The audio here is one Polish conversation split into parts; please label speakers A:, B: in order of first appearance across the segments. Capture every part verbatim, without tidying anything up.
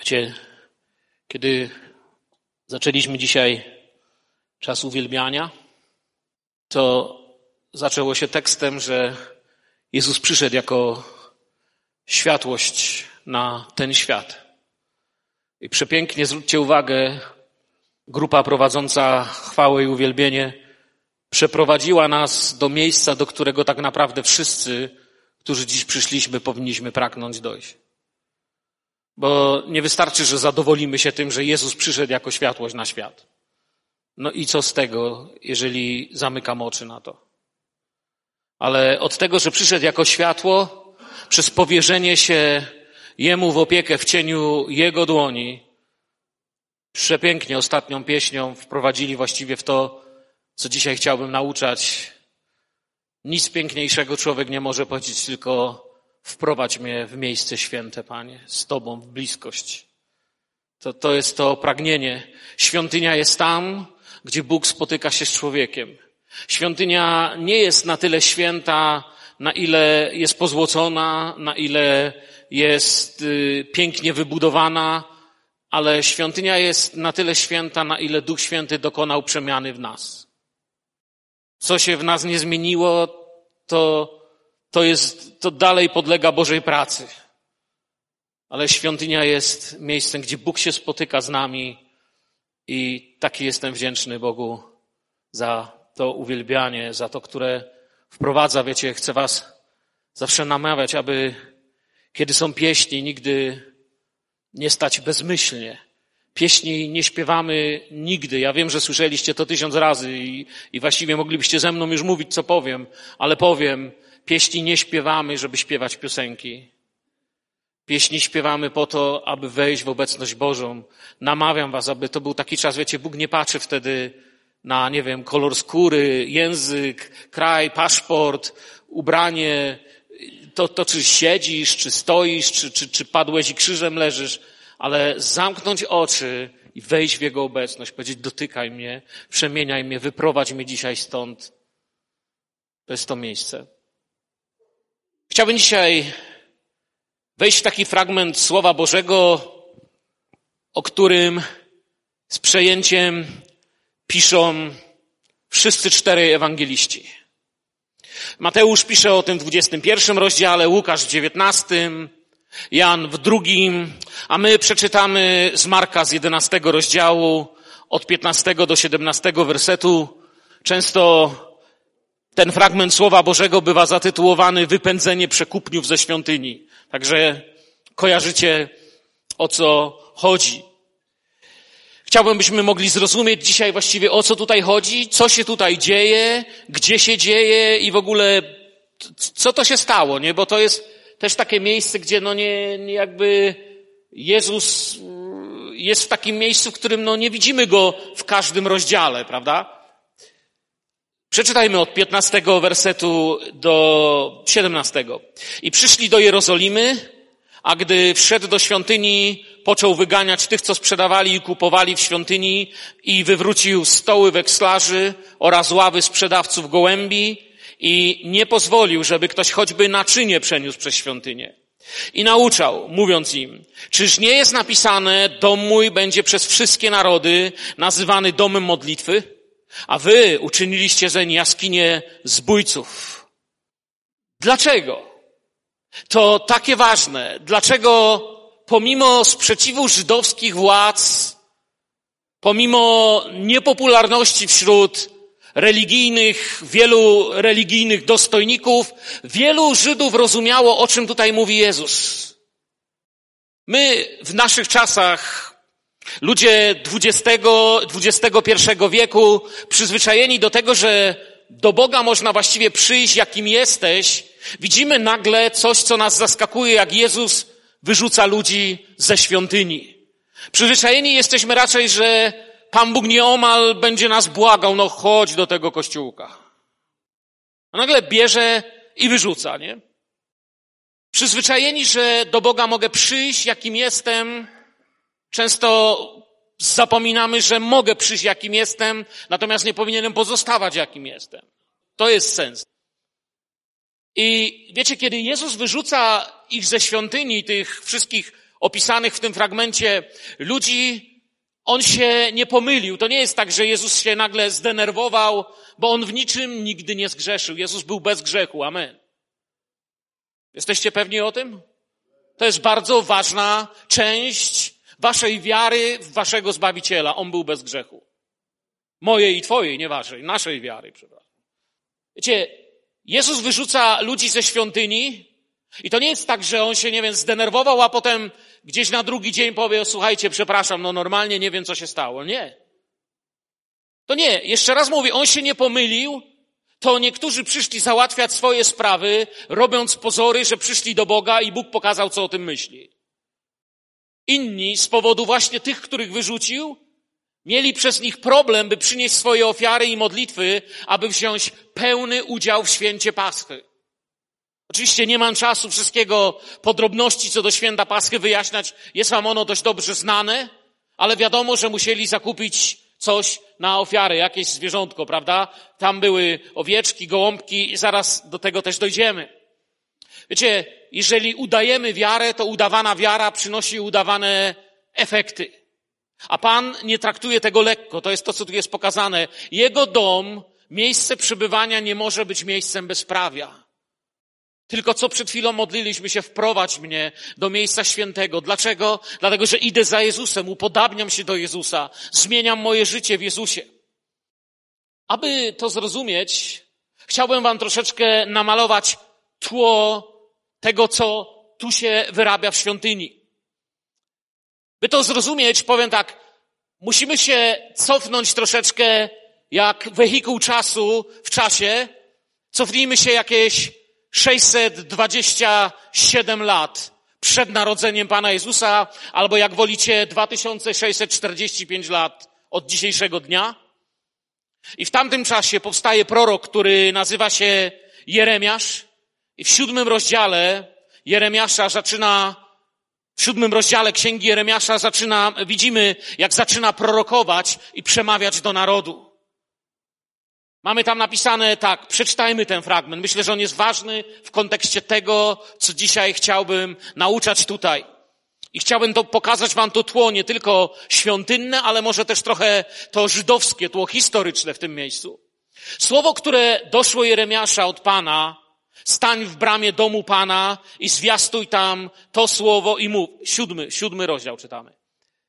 A: Wiecie, kiedy zaczęliśmy dzisiaj czas uwielbiania, to zaczęło się tekstem, że Jezus przyszedł jako światłość na ten świat. I przepięknie, zwróćcie uwagę, grupa prowadząca chwałę i uwielbienie przeprowadziła nas do miejsca, do którego tak naprawdę wszyscy, którzy dziś przyszliśmy, powinniśmy pragnąć dojść. Bo nie wystarczy, że zadowolimy się tym, że Jezus przyszedł jako światłość na świat. No i co z tego, jeżeli zamykam oczy na to? Ale od tego, że przyszedł jako światło, przez powierzenie się Jemu w opiekę w cieniu Jego dłoni, przepięknie ostatnią pieśnią wprowadzili właściwie w to, co dzisiaj chciałbym nauczać. Nic piękniejszego człowiek nie może powiedzieć, tylko wprowadź mnie w miejsce święte, Panie, z Tobą w bliskość. To, to jest to pragnienie. Świątynia jest tam, gdzie Bóg spotyka się z człowiekiem. Świątynia nie jest na tyle święta, na ile jest pozłocona, na ile jest y, pięknie wybudowana, ale świątynia jest na tyle święta, na ile Duch Święty dokonał przemiany w nas. Co się w nas nie zmieniło, to, to jest, to dalej podlega Bożej pracy. Ale świątynia jest miejscem, gdzie Bóg się spotyka z nami i taki jestem wdzięczny Bogu za to uwielbianie, za to, które wprowadza. Wiecie, chcę was zawsze namawiać, aby kiedy są pieśni, nigdy nie stać bezmyślnie. Pieśni nie śpiewamy nigdy. Ja wiem, że słyszeliście to tysiąc razy i, i właściwie moglibyście ze mną już mówić, co powiem, ale powiem, pieśni nie śpiewamy, żeby śpiewać piosenki. Pieśni śpiewamy po to, aby wejść w obecność Bożą. Namawiam was, aby to był taki czas, wiecie, Bóg nie patrzy wtedy na, nie wiem, kolor skóry, język, kraj, paszport, ubranie, to, to czy siedzisz, czy stoisz, czy, czy, czy padłeś i krzyżem leżysz, ale zamknąć oczy i wejść w Jego obecność, powiedzieć, dotykaj mnie, przemieniaj mnie, wyprowadź mnie dzisiaj stąd. To jest to miejsce. Chciałbym dzisiaj wejść w taki fragment Słowa Bożego, o którym z przejęciem piszą wszyscy czterej ewangeliści. Mateusz pisze o tym w dwudziestym pierwszym rozdziale, Łukasz w dziewiętnastym, Jan w drugim, a my przeczytamy z Marka z jedenastego rozdziału, od piętnastego do siedemnastego wersetu. Często ten fragment Słowa Bożego bywa zatytułowany Wypędzenie przekupniów ze świątyni. Także kojarzycie, o co chodzi. Chciałbym, byśmy mogli zrozumieć dzisiaj właściwie, o co tutaj chodzi, co się tutaj dzieje, gdzie się dzieje i w ogóle co to się stało, nie? Bo to jest też takie miejsce, gdzie no nie, nie jakby Jezus jest w takim miejscu, w którym no nie widzimy Go w każdym rozdziale, prawda? Przeczytajmy od piętnastego wersetu do siedemnastego. I przyszli do Jerozolimy, a gdy wszedł do świątyni, począł wyganiać tych, co sprzedawali i kupowali w świątyni i wywrócił stoły wekslarzy oraz ławy sprzedawców gołębi i nie pozwolił, żeby ktoś choćby naczynie przeniósł przez świątynię. I nauczał, mówiąc im, czyż nie jest napisane, dom mój będzie przez wszystkie narody nazywany domem modlitwy, a wy uczyniliście zeń jaskinię zbójców. Dlaczego? To takie ważne. Dlaczego pomimo sprzeciwu żydowskich władz, pomimo niepopularności wśród religijnych, wielu religijnych dostojników, wielu Żydów rozumiało, o czym tutaj mówi Jezus. My w naszych czasach, ludzie dwudziestego, dwudziestego pierwszego wieku, przyzwyczajeni do tego, że do Boga można właściwie przyjść, jakim jesteś, widzimy nagle coś, co nas zaskakuje, jak Jezus wyrzuca ludzi ze świątyni. Przyzwyczajeni jesteśmy raczej, że Pan Bóg nieomal będzie nas błagał, no chodź do tego kościółka. A nagle bierze i wyrzuca, nie? Przyzwyczajeni, że do Boga mogę przyjść, jakim jestem, często zapominamy, że mogę przyjść, jakim jestem, natomiast nie powinienem pozostawać, jakim jestem. To jest sens. I wiecie, kiedy Jezus wyrzuca ich ze świątyni, tych wszystkich opisanych w tym fragmencie ludzi, on się nie pomylił. To nie jest tak, że Jezus się nagle zdenerwował, bo on w niczym nigdy nie zgrzeszył. Jezus był bez grzechu. Amen. Jesteście pewni o tym? To jest bardzo ważna część waszej wiary w waszego Zbawiciela. On był bez grzechu. Mojej i twojej, nie waszej, naszej wiary, przepraszam. Wiecie, Jezus wyrzuca ludzi ze świątyni i to nie jest tak, że on się, nie wiem, zdenerwował, a potem gdzieś na drugi dzień powie, słuchajcie, przepraszam, no normalnie nie wiem, co się stało. Nie. To nie. Jeszcze raz mówię, on się nie pomylił, to niektórzy przyszli załatwiać swoje sprawy, robiąc pozory, że przyszli do Boga i Bóg pokazał, co o tym myśli. Inni z powodu właśnie tych, których wyrzucił, mieli przez nich problem, by przynieść swoje ofiary i modlitwy, aby wziąć pełny udział w święcie Paschy. Oczywiście nie mam czasu wszystkiego podrobności co do święta Paschy wyjaśniać. Jest wam ono dość dobrze znane, ale wiadomo, że musieli zakupić coś na ofiarę, jakieś zwierzątko, prawda? Tam były owieczki, gołąbki i zaraz do tego też dojdziemy. Wiecie, jeżeli udajemy wiarę, to udawana wiara przynosi udawane efekty. A Pan nie traktuje tego lekko. To jest to, co tu jest pokazane. Jego dom, miejsce przebywania nie może być miejscem bezprawia. Tylko co przed chwilą modliliśmy się, wprowadź mnie do miejsca świętego. Dlaczego? Dlatego, że idę za Jezusem, upodabniam się do Jezusa, zmieniam moje życie w Jezusie. Aby to zrozumieć, chciałbym wam troszeczkę namalować tło tego, co tu się wyrabia w świątyni. By to zrozumieć, powiem tak, musimy się cofnąć troszeczkę jak wehikuł czasu w czasie. Cofnijmy się jakieś sześćset dwadzieścia siedem lat przed narodzeniem Pana Jezusa, albo jak wolicie dwa tysiące sześćset czterdzieści pięć lat od dzisiejszego dnia. I w tamtym czasie powstaje prorok, który nazywa się Jeremiasz. I w siódmym rozdziale Jeremiasza zaczyna, w siódmym rozdziale Księgi Jeremiasza zaczyna, widzimy, jak zaczyna prorokować i przemawiać do narodu. Mamy tam napisane tak, przeczytajmy ten fragment. Myślę, że on jest ważny w kontekście tego, co dzisiaj chciałbym nauczać tutaj. I chciałbym to pokazać wam to tło nie tylko świątynne, ale może też trochę to żydowskie, tło historyczne w tym miejscu. Słowo, które doszło Jeremiasza od Pana, stań w bramie domu Pana i zwiastuj tam to słowo i mów. Siódmy, siódmy rozdział czytamy.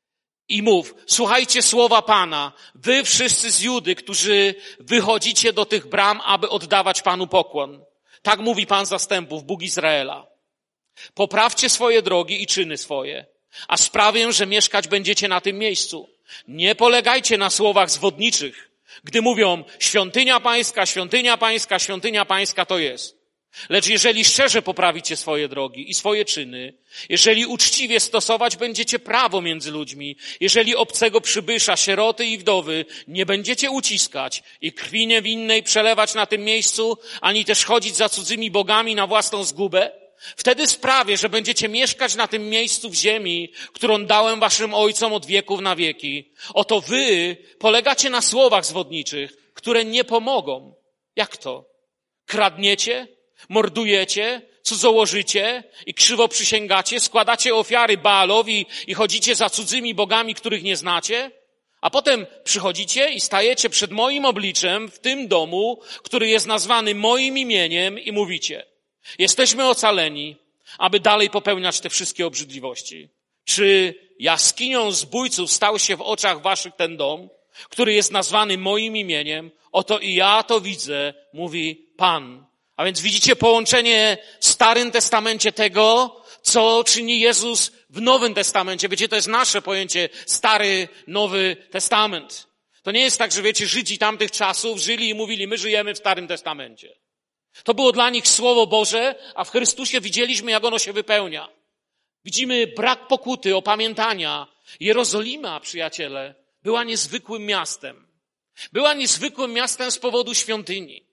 A: I mów, słuchajcie słowa Pana, wy wszyscy z Judy, którzy wychodzicie do tych bram, aby oddawać Panu pokłon. Tak mówi Pan zastępów, Bóg Izraela. Poprawcie swoje drogi i czyny swoje, a sprawię, że mieszkać będziecie na tym miejscu. Nie polegajcie na słowach zwodniczych, gdy mówią świątynia Pańska, świątynia Pańska, świątynia Pańska to jest. Lecz jeżeli szczerze poprawicie swoje drogi i swoje czyny, jeżeli uczciwie stosować będziecie prawo między ludźmi, jeżeli obcego przybysza, sieroty i wdowy nie będziecie uciskać i krwi niewinnej przelewać na tym miejscu, ani też chodzić za cudzymi bogami na własną zgubę, wtedy sprawię, że będziecie mieszkać na tym miejscu w ziemi, którą dałem waszym ojcom od wieków na wieki. Oto wy polegacie na słowach zwodniczych, które nie pomogą. Jak to? Kradniecie? Mordujecie, cudzołożycie i krzywo przysięgacie, składacie ofiary Baalowi i chodzicie za cudzymi bogami, których nie znacie, a potem przychodzicie i stajecie przed moim obliczem w tym domu, który jest nazwany moim imieniem i mówicie, jesteśmy ocaleni, aby dalej popełniać te wszystkie obrzydliwości. Czy jaskinią zbójców stał się w oczach waszych ten dom, który jest nazwany moim imieniem? Oto i ja to widzę, mówi Pan. A więc widzicie połączenie w Starym Testamencie tego, co czyni Jezus w Nowym Testamencie. Wiecie, to jest nasze pojęcie Stary, Nowy Testament. To nie jest tak, że wiecie, Żydzi tamtych czasów żyli i mówili, my żyjemy w Starym Testamencie. To było dla nich Słowo Boże, a w Chrystusie widzieliśmy, jak ono się wypełnia. Widzimy brak pokuty, opamiętania. Jerozolima, przyjaciele, była niezwykłym miastem. Była niezwykłym miastem z powodu świątyni.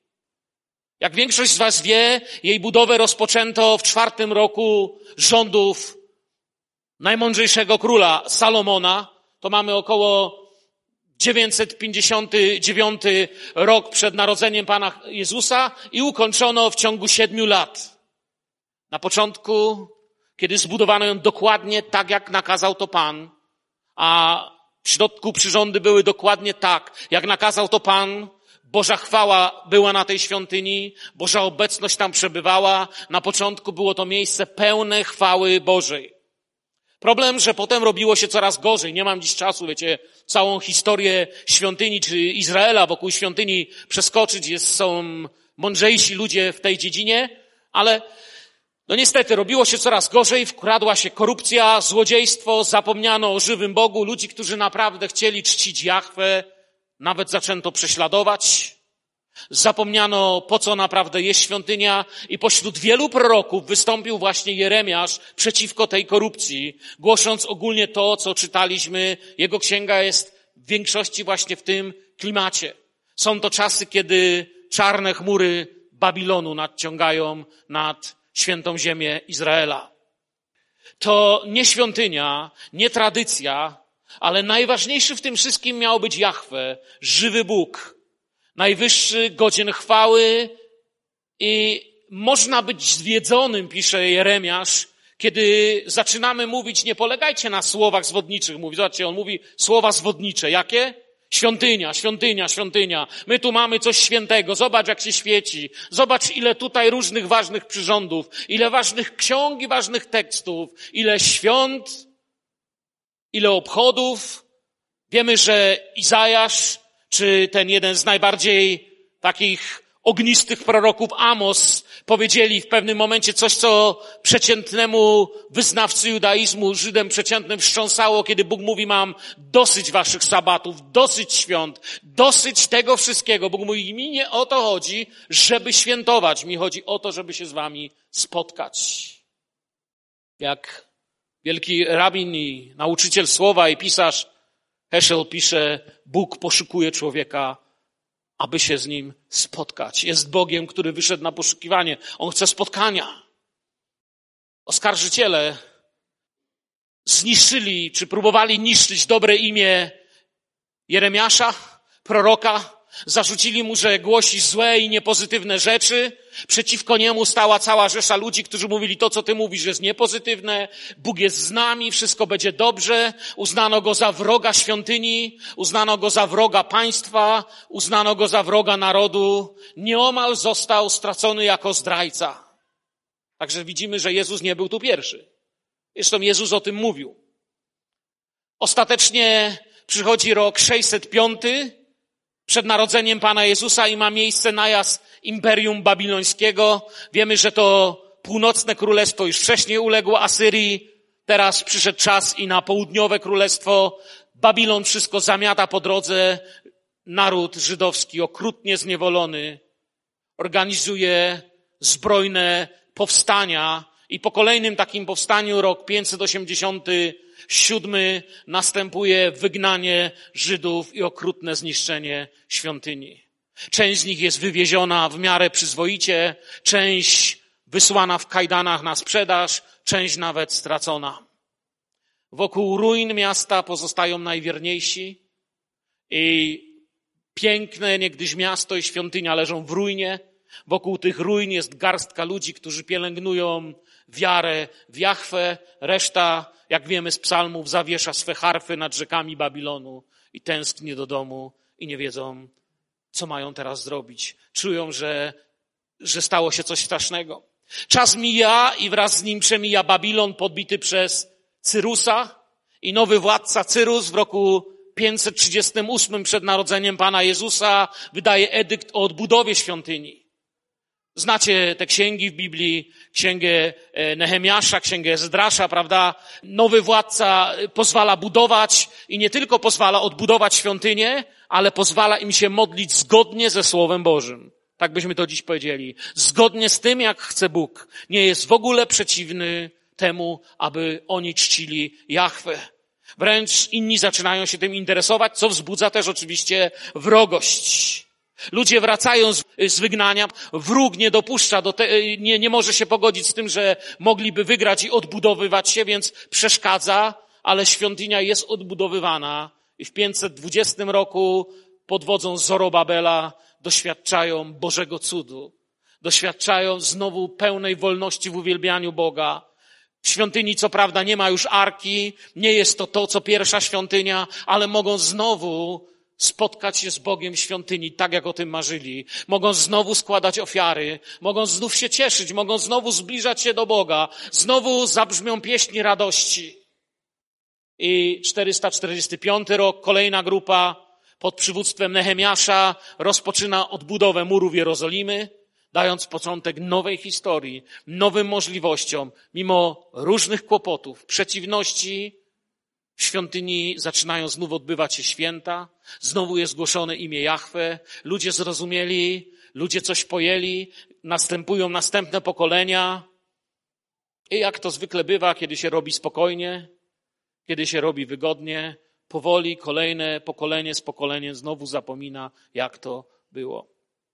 A: Jak większość z was wie, jej budowę rozpoczęto w czwartym roku rządów najmądrzejszego króla Salomona. To mamy około dziewięćset pięćdziesiąty dziewiąty rok przed narodzeniem Pana Jezusa i ukończono w ciągu siedmiu lat. Na początku kiedy zbudowano ją dokładnie tak, jak nakazał to Pan, a w środku przyrządy były dokładnie tak, jak nakazał to Pan. Boża chwała była na tej świątyni, Boża obecność tam przebywała. Na początku było to miejsce pełne chwały Bożej. Problem, że potem robiło się coraz gorzej. Nie mam dziś czasu, wiecie, całą historię świątyni czy Izraela wokół świątyni przeskoczyć. Jest, są mądrzejsi ludzie w tej dziedzinie, ale no niestety robiło się coraz gorzej, wkradła się korupcja, złodziejstwo, zapomniano o żywym Bogu. Ludzi, którzy naprawdę chcieli czcić Jahwe, nawet zaczęto prześladować. Zapomniano, po co naprawdę jest świątynia, i pośród wielu proroków wystąpił właśnie Jeremiasz przeciwko tej korupcji, głosząc ogólnie to, co czytaliśmy. Jego księga jest w większości właśnie w tym klimacie. Są to czasy, kiedy czarne chmury Babilonu nadciągają nad świętą ziemię Izraela. To nie świątynia, nie tradycja, ale najważniejszy w tym wszystkim miał być Jahwe, żywy Bóg, najwyższy, godzien chwały, i można być zwiedzonym, pisze Jeremiasz, kiedy zaczynamy mówić, nie polegajcie na słowach zwodniczych. Mówi, zobaczcie, on mówi słowa zwodnicze. Jakie? Świątynia, świątynia, świątynia. My tu mamy coś świętego. Zobacz, jak się świeci. Zobacz, ile tutaj różnych ważnych przyrządów, ile ważnych ksiąg i ważnych tekstów, ile świąt, ile obchodów. Wiemy, że Izajasz, czy ten jeden z najbardziej takich ognistych proroków, Amos, powiedzieli w pewnym momencie coś, co przeciętnemu wyznawcy judaizmu, Żydem przeciętnym wstrząsało, kiedy Bóg mówi, mam dosyć waszych sabatów, dosyć świąt, dosyć tego wszystkiego. Bóg mówi, mi nie o to chodzi, żeby świętować. Mi chodzi o to, żeby się z wami spotkać. Jak wielki rabin i nauczyciel słowa i pisarz Heschel pisze, Bóg poszukuje człowieka, aby się z nim spotkać. Jest Bogiem, który wyszedł na poszukiwanie. On chce spotkania. Oskarżyciele zniszczyli, czy próbowali niszczyć dobre imię Jeremiasza, proroka. Zarzucili mu, że głosi złe i niepozytywne rzeczy. Przeciwko niemu stała cała rzesza ludzi, którzy mówili, to, co ty mówisz, jest niepozytywne. Bóg jest z nami, wszystko będzie dobrze. Uznano go za wroga świątyni, uznano go za wroga państwa, uznano go za wroga narodu. Nieomal został stracony jako zdrajca. Także widzimy, że Jezus nie był tu pierwszy. Zresztą Jezus o tym mówił. Ostatecznie przychodzi rok sześćset piąty, przed narodzeniem Pana Jezusa, i ma miejsce najazd Imperium Babilońskiego. Wiemy, że to północne królestwo już wcześniej uległo Asyrii. Teraz przyszedł czas i na południowe królestwo. Babilon wszystko zamiata po drodze. Naród żydowski, okrutnie zniewolony, organizuje zbrojne powstania. I po kolejnym takim powstaniu, rok pięćset osiemdziesiąty siódmy, następuje wygnanie Żydów i okrutne zniszczenie świątyni. Część z nich jest wywieziona w miarę przyzwoicie, część wysłana w kajdanach na sprzedaż, część nawet stracona. Wokół ruin miasta pozostają najwierniejsi i piękne niegdyś miasto i świątynia leżą w ruinie. Wokół tych ruin jest garstka ludzi, którzy pielęgnują wiarę w Jahwe. Reszta, jak wiemy z psalmów, zawiesza swe harfy nad rzekami Babilonu i tęskni do domu i nie wiedzą, co mają teraz zrobić. Czują, że, że stało się coś strasznego. Czas mija i wraz z nim przemija Babilon podbity przez Cyrusa i nowy władca Cyrus w roku pięćset trzydziestym ósmym przed narodzeniem Pana Jezusa wydaje edykt o odbudowie świątyni. Znacie te księgi w Biblii, księgę Nehemiasza, księgę Ezdrasza, prawda? Nowy władca pozwala budować i nie tylko pozwala odbudować świątynię, ale pozwala im się modlić zgodnie ze Słowem Bożym. Tak byśmy to dziś powiedzieli. Zgodnie z tym, jak chce Bóg. Nie jest w ogóle przeciwny temu, aby oni czcili Jahwe. Wręcz inni zaczynają się tym interesować, co wzbudza też oczywiście wrogość. Ludzie wracają z, z wygnania, wróg nie dopuszcza, do te, nie, nie może się pogodzić z tym, że mogliby wygrać i odbudowywać się, więc przeszkadza, ale świątynia jest odbudowywana i w pięćset dwudziestym roku pod wodzą Zorobabela doświadczają Bożego cudu. Doświadczają znowu pełnej wolności w uwielbianiu Boga. W świątyni co prawda nie ma już arki, nie jest to to, co pierwsza świątynia, ale mogą znowu spotkać się z Bogiem w świątyni, tak jak o tym marzyli. Mogą znowu składać ofiary, mogą znów się cieszyć, mogą znowu zbliżać się do Boga. Znowu zabrzmią pieśni radości. I czterysta czterdziesty piąty rok, kolejna grupa pod przywództwem Nehemiasza rozpoczyna odbudowę murów Jerozolimy, dając początek nowej historii, nowym możliwościom. Mimo różnych kłopotów, przeciwności, w świątyni zaczynają znów odbywać się święta, znowu jest głoszone imię Jahwe, ludzie zrozumieli, ludzie coś pojęli, następują następne pokolenia. I jak to zwykle bywa, kiedy się robi spokojnie, kiedy się robi wygodnie, powoli kolejne pokolenie z pokoleniem znowu zapomina, jak to było.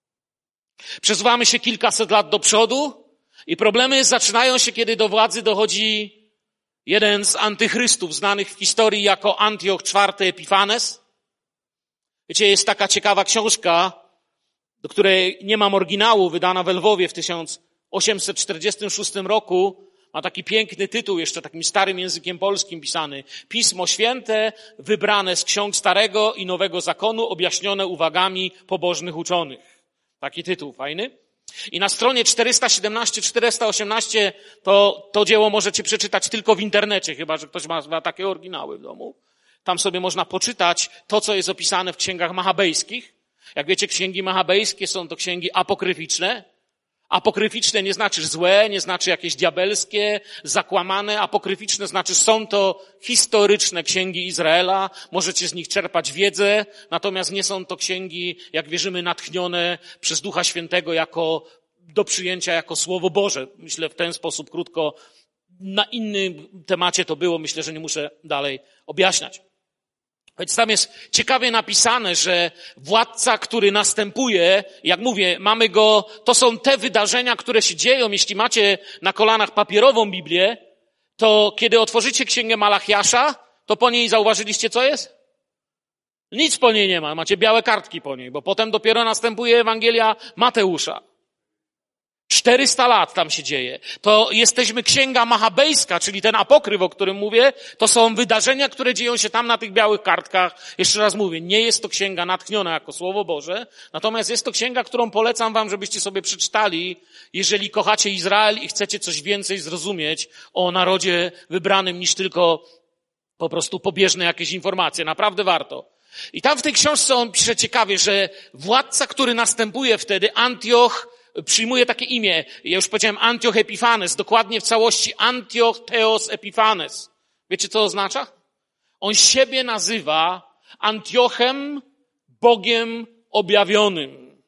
A: Przesuwamy się kilkaset lat do przodu i problemy zaczynają się, kiedy do władzy dochodzi jeden z antychrystów znanych w historii jako Antioch czwarty Epifanes. Wiecie, jest taka ciekawa książka, do której nie mam oryginału, wydana w Lwowie w tysiąc osiemset czterdziestym szóstym roku. Ma taki piękny tytuł, jeszcze takim starym językiem polskim pisany. Pismo Święte, wybrane z ksiąg Starego i Nowego Zakonu, objaśnione uwagami pobożnych uczonych. Taki tytuł fajny. I na stronie czterysta siedemnaście czterysta osiemnaście to, to dzieło możecie przeczytać tylko w internecie, chyba że ktoś ma, ma takie oryginały w domu. Tam sobie można poczytać to, co jest opisane w księgach machabejskich. Jak wiecie, księgi machabejskie są to księgi apokryficzne. Apokryficzne nie znaczy złe, nie znaczy jakieś diabelskie, zakłamane. Apokryficzne znaczy są to historyczne księgi Izraela. Możecie z nich czerpać wiedzę, natomiast nie są to księgi, jak wierzymy, natchnione przez Ducha Świętego jako, do przyjęcia jako Słowo Boże. Myślę w ten sposób krótko. Na innym temacie to było, myślę, że nie muszę dalej objaśniać. Więc tam jest ciekawie napisane, że władca, który następuje, jak mówię, mamy go, to są te wydarzenia, które się dzieją. Jeśli macie na kolanach papierową Biblię, to kiedy otworzycie księgę Malachiasza, to po niej zauważyliście, co jest? Nic po niej nie ma, macie białe kartki po niej, bo potem dopiero następuje Ewangelia Mateusza. czterysta lat tam się dzieje. To jesteśmy księga machabejska, czyli ten apokryf, o którym mówię, to są wydarzenia, które dzieją się tam na tych białych kartkach. Jeszcze raz mówię, nie jest to księga natchniona jako Słowo Boże, natomiast jest to księga, którą polecam wam, żebyście sobie przeczytali, jeżeli kochacie Izrael i chcecie coś więcej zrozumieć o narodzie wybranym niż tylko po prostu pobieżne jakieś informacje. Naprawdę warto. I tam w tej książce on pisze ciekawie, że władca, który następuje wtedy, Antioch, przyjmuje takie imię. Ja już powiedziałem Antioch Epifanes, dokładnie w całości Antioch Theos Epifanes. Wiecie, co to oznacza? On siebie nazywa Antiochem, Bogiem objawionym.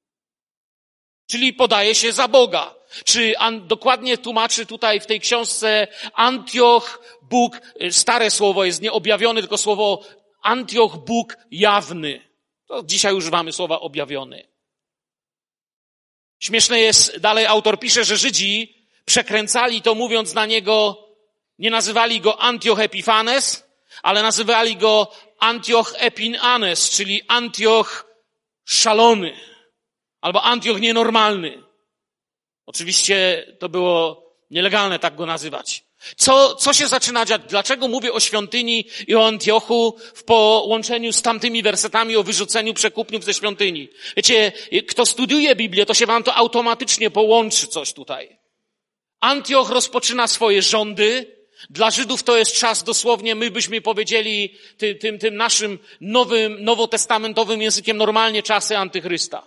A: Czyli podaje się za Boga. Czy an, dokładnie tłumaczy tutaj w tej książce Antioch, Bóg, stare słowo jest nie objawiony, tylko słowo Antioch, Bóg jawny. To dzisiaj używamy słowa objawiony. Śmieszne jest, dalej autor pisze, że Żydzi przekręcali to, mówiąc na niego, nie nazywali go Antioch Epifanes, ale nazywali go Antioch Epinanes, czyli Antioch szalony, albo Antioch nienormalny. Oczywiście to było nielegalne tak go nazywać. Co, co się zaczyna dziać? Dlaczego mówię o świątyni i o Antiochu w połączeniu z tamtymi wersetami o wyrzuceniu przekupniów ze świątyni? Wiecie, kto studiuje Biblię, to się wam to automatycznie połączy coś tutaj. Antioch rozpoczyna swoje rządy. Dla Żydów to jest czas dosłownie, my byśmy powiedzieli tym, tym, tym naszym nowym, nowotestamentowym językiem normalnie czasy antychrysta.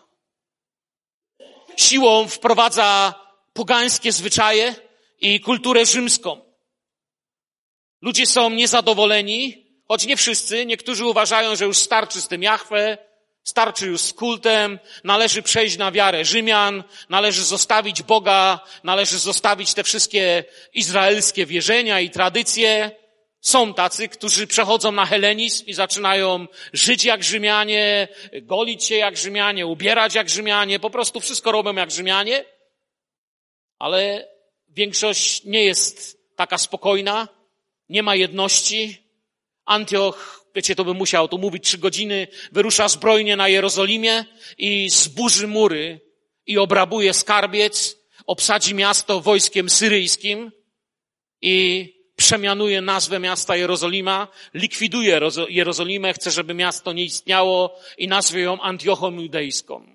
A: Siłą wprowadza pogańskie zwyczaje i kulturę rzymską. Ludzie są niezadowoleni, choć nie wszyscy. Niektórzy uważają, że już starczy z tym Jahwe, starczy już z kultem, należy przejść na wiarę Rzymian, należy zostawić Boga, należy zostawić te wszystkie izraelskie wierzenia i tradycje. Są tacy, którzy przechodzą na helenizm i zaczynają żyć jak Rzymianie, golić się jak Rzymianie, ubierać jak Rzymianie, po prostu wszystko robią jak Rzymianie, ale większość nie jest taka spokojna, nie ma jedności. Antioch, wiecie, to by musiał tu mówić trzy godziny, wyrusza zbrojnie na Jerozolimie i zburzy mury i obrabuje skarbiec, obsadzi miasto wojskiem syryjskim. i przemianuje nazwę miasta Jerozolima, likwiduje Jerozolimę, chce, żeby miasto nie istniało i nazwie ją Antiochą Judejską.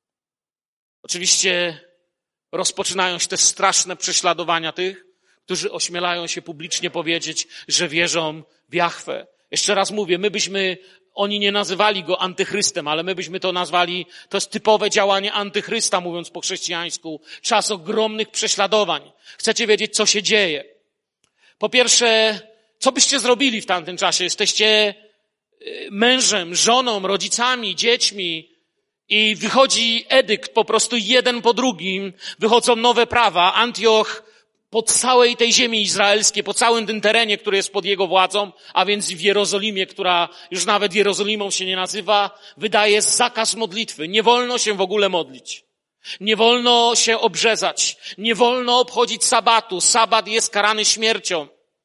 A: Oczywiście rozpoczynają się te straszne prześladowania tych, którzy ośmielają się publicznie powiedzieć, że wierzą w Jahwe. Jeszcze raz mówię, my byśmy, oni nie nazywali go antychrystem, ale my byśmy to nazwali, to jest typowe działanie antychrysta, mówiąc po chrześcijańsku. Czas ogromnych prześladowań. Chcecie wiedzieć, co się dzieje? Po pierwsze, co byście zrobili w tamtym czasie? Jesteście mężem, żoną, rodzicami, dziećmi i wychodzi edykt po prostu jeden po drugim, wychodzą nowe prawa. Antioch po całej tej ziemi izraelskiej, po całym tym terenie, który jest pod jego władzą, a więc w Jerozolimie, która już nawet Jerozolimą się nie nazywa, wydaje zakaz modlitwy. Nie wolno się w ogóle modlić. Nie wolno się obrzezać. Nie wolno obchodzić sabatu. Sabat jest karany śmiercią.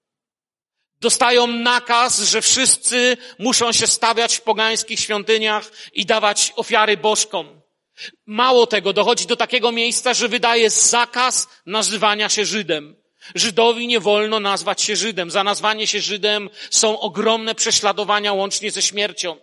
A: Dostają nakaz, że wszyscy muszą się stawiać w pogańskich świątyniach i dawać ofiary bożkom. Mało tego, dochodzi do takiego miejsca, że wydaje zakaz nazywania się Żydem. Żydowi nie wolno nazwać się Żydem. Za nazwanie się Żydem są ogromne prześladowania łącznie ze śmiercią.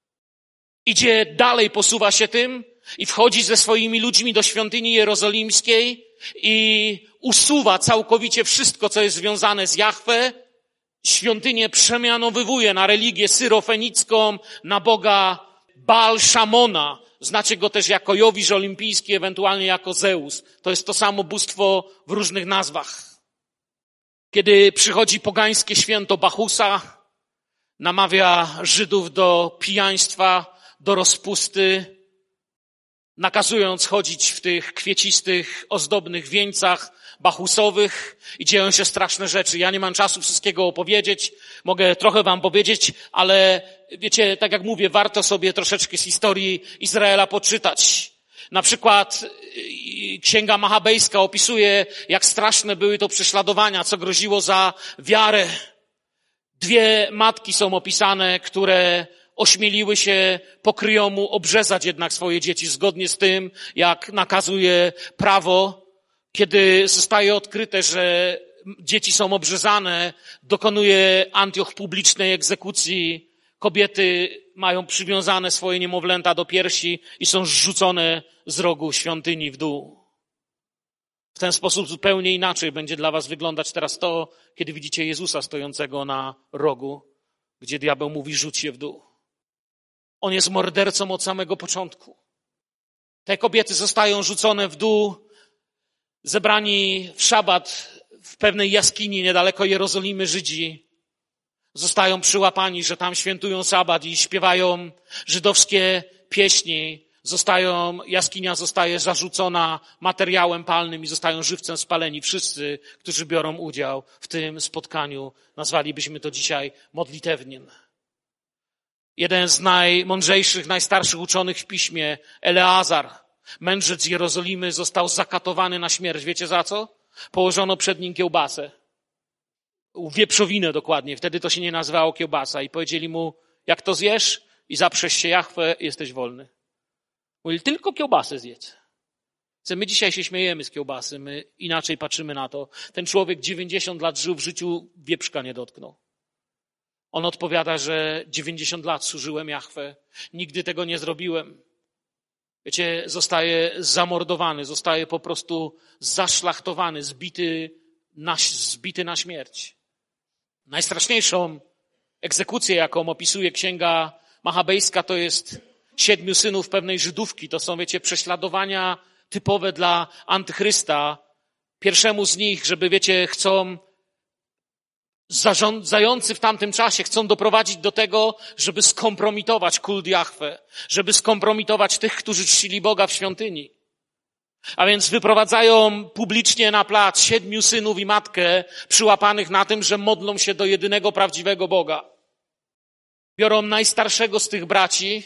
A: Idzie dalej, posuwa się tym i wchodzi ze swoimi ludźmi do świątyni jerozolimskiej i usuwa całkowicie wszystko, co jest związane z Jahwe. Świątynię przemianowywuje na religię syrofenicką, na boga Baal Szamona. Znacie go też jako Jowisz olimpijski, ewentualnie jako Zeus. To jest to samo bóstwo w różnych nazwach. Kiedy przychodzi pogańskie święto Bachusa, namawia Żydów do pijaństwa, do rozpusty, nakazując chodzić w tych kwiecistych, ozdobnych wieńcach bachusowych i dzieją się straszne rzeczy. Ja nie mam czasu wszystkiego opowiedzieć, mogę trochę wam powiedzieć, ale wiecie, tak jak mówię, warto sobie troszeczkę z historii Izraela poczytać. Na przykład Księga Machabejska opisuje, jak straszne były to prześladowania, co groziło za wiarę. Dwie matki są opisane, które ośmieliły się po kryjomu obrzezać jednak swoje dzieci, zgodnie z tym, jak nakazuje prawo. Kiedy zostaje odkryte, że dzieci są obrzezane, dokonuje Antioch publicznej egzekucji. Kobiety mają przywiązane swoje niemowlęta do piersi i są zrzucone z rogu świątyni w dół. W ten sposób zupełnie inaczej będzie dla was wyglądać teraz to, kiedy widzicie Jezusa stojącego na rogu, gdzie diabeł mówi: rzuć się w dół. On jest mordercą od samego początku. Te kobiety zostają rzucone w dół, zebrani w szabat w pewnej jaskini niedaleko Jerozolimy Żydzi zostają przyłapani, że tam świętują sabat i śpiewają żydowskie pieśni. Zostają, jaskinia zostaje zarzucona materiałem palnym i zostają żywcem spaleni. Wszyscy, którzy biorą udział w tym spotkaniu, nazwalibyśmy to dzisiaj modlitewnym. Jeden z najmądrzejszych, najstarszych uczonych w piśmie, Eleazar, mędrzec z Jerozolimy, został zakatowany na śmierć. Wiecie za co? Położono przed nim kiełbasę. Wieprzowinę dokładnie. Wtedy to się nie nazywało kiełbasa. I powiedzieli mu: jak to zjesz i zaprzesz się Jahwe, jesteś wolny. Mówi: tylko kiełbasę zjedz. My dzisiaj się śmiejemy z kiełbasy, my inaczej patrzymy na to. Ten człowiek dziewięćdziesiąt lat żył, w życiu wieprzka nie dotknął. On odpowiada, że dziewięćdziesiąt lat służyłem Jahwe, nigdy tego nie zrobiłem. Wiecie, zostaje zamordowany, zostaje po prostu zaszlachtowany, zbity na, zbity na śmierć. Najstraszniejszą egzekucję, jaką opisuje Księga Machabejska, to jest siedmiu synów pewnej Żydówki. To są, wiecie, prześladowania typowe dla antychrysta. Pierwszemu z nich, żeby, wiecie, chcą, zarządzający w tamtym czasie chcą doprowadzić do tego, żeby skompromitować kult Jahwe, żeby skompromitować tych, którzy czcili Boga w świątyni. A więc wyprowadzają publicznie na plac siedmiu synów i matkę przyłapanych na tym, że modlą się do jedynego prawdziwego Boga. Biorą najstarszego z tych braci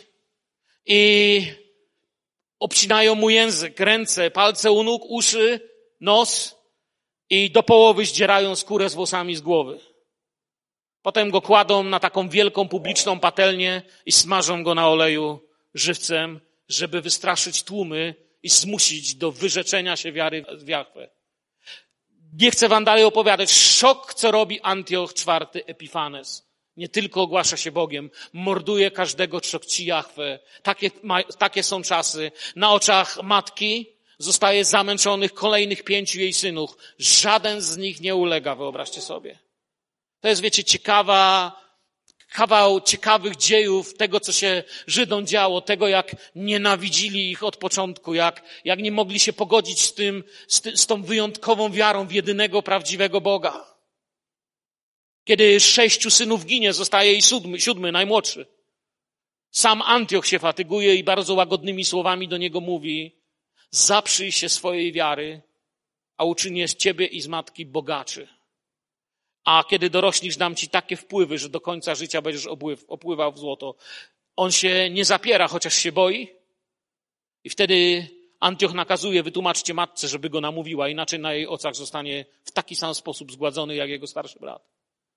A: i obcinają mu język, ręce, palce u nóg, uszy, nos i do połowy zdzierają skórę z włosami z głowy. Potem go kładą na taką wielką publiczną patelnię i smażą go na oleju żywcem, żeby wystraszyć tłumy i zmusić do wyrzeczenia się wiary w Jahwe. Nie chcę wam dalej opowiadać. Szok, co robi Antioch czwarty Epifanes. Nie tylko ogłasza się Bogiem, morduje każdego, kto czci Jahwe. Takie, ma, takie są czasy. Na oczach matki zostaje zamęczonych kolejnych pięciu jej synów. Żaden z nich nie ulega, wyobraźcie sobie. To jest, wiecie, ciekawa, kawał ciekawych dziejów tego, co się Żydom działo, tego, jak nienawidzili ich od początku, jak, jak nie mogli się pogodzić z tym, z, ty, z tą wyjątkową wiarą w jedynego prawdziwego Boga. Kiedy sześciu synów ginie, zostaje i siódmy, siódmy, najmłodszy. Sam Antioch się fatyguje i bardzo łagodnymi słowami do niego mówi: zaprzyj się swojej wiary, a uczynię z ciebie i z matki bogaczy. A kiedy dorośniesz, dam ci takie wpływy, że do końca życia będziesz opływ, opływał w złoto. On się nie zapiera, chociaż się boi. I wtedy Antioch nakazuje: wytłumaczcie matce, żeby go namówiła, inaczej na jej oczach zostanie w taki sam sposób zgładzony, jak jego starszy brat.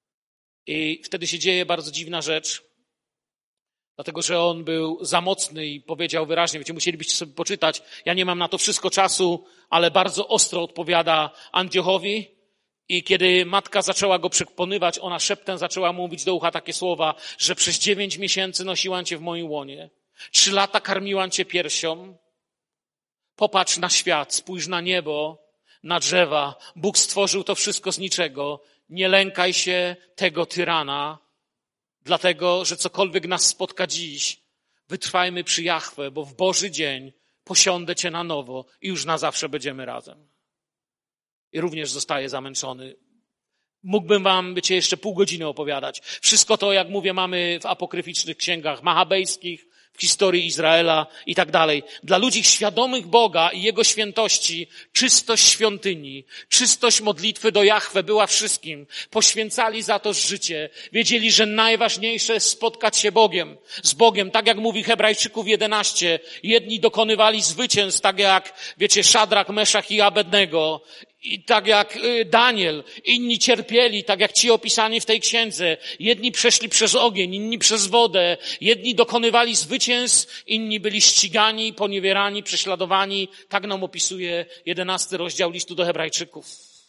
A: I wtedy się dzieje bardzo dziwna rzecz, dlatego że on był za mocny i powiedział wyraźnie, wiecie, musielibyście sobie poczytać, ja nie mam na to wszystko czasu, ale bardzo ostro odpowiada Antiochowi. I kiedy matka zaczęła go przekonywać, ona szeptem zaczęła mówić do ucha takie słowa, że przez dziewięć miesięcy nosiłam cię w moim łonie, trzy lata karmiłam cię piersią. Popatrz na świat, spójrz na niebo, na drzewa. Bóg stworzył to wszystko z niczego. Nie lękaj się tego tyrana, dlatego, że cokolwiek nas spotka dziś, wytrwajmy przy Jahwe, bo w Boży dzień posiądę cię na nowo i już na zawsze będziemy razem. I również zostaje zamęczony. Mógłbym wam, wiecie, jeszcze pół godziny opowiadać. Wszystko to, jak mówię, mamy w apokryficznych księgach machabejskich, w historii Izraela i tak dalej. Dla ludzi świadomych Boga i Jego świętości czystość świątyni, czystość modlitwy do Jahwe była wszystkim. Poświęcali za to życie. Wiedzieli, że najważniejsze jest spotkać się Bogiem, z Bogiem. Tak jak mówi Hebrajczyków jedenaście. Jedni dokonywali zwycięstw, tak jak, wiecie, Szadrak, Meszach i Abednego. I tak jak Daniel, inni cierpieli, tak jak ci opisani w tej księdze. Jedni przeszli przez ogień, inni przez wodę. Jedni dokonywali zwycięstw, inni byli ścigani, poniewierani, prześladowani. Tak nam opisuje jedenasty rozdział listu do Hebrajczyków.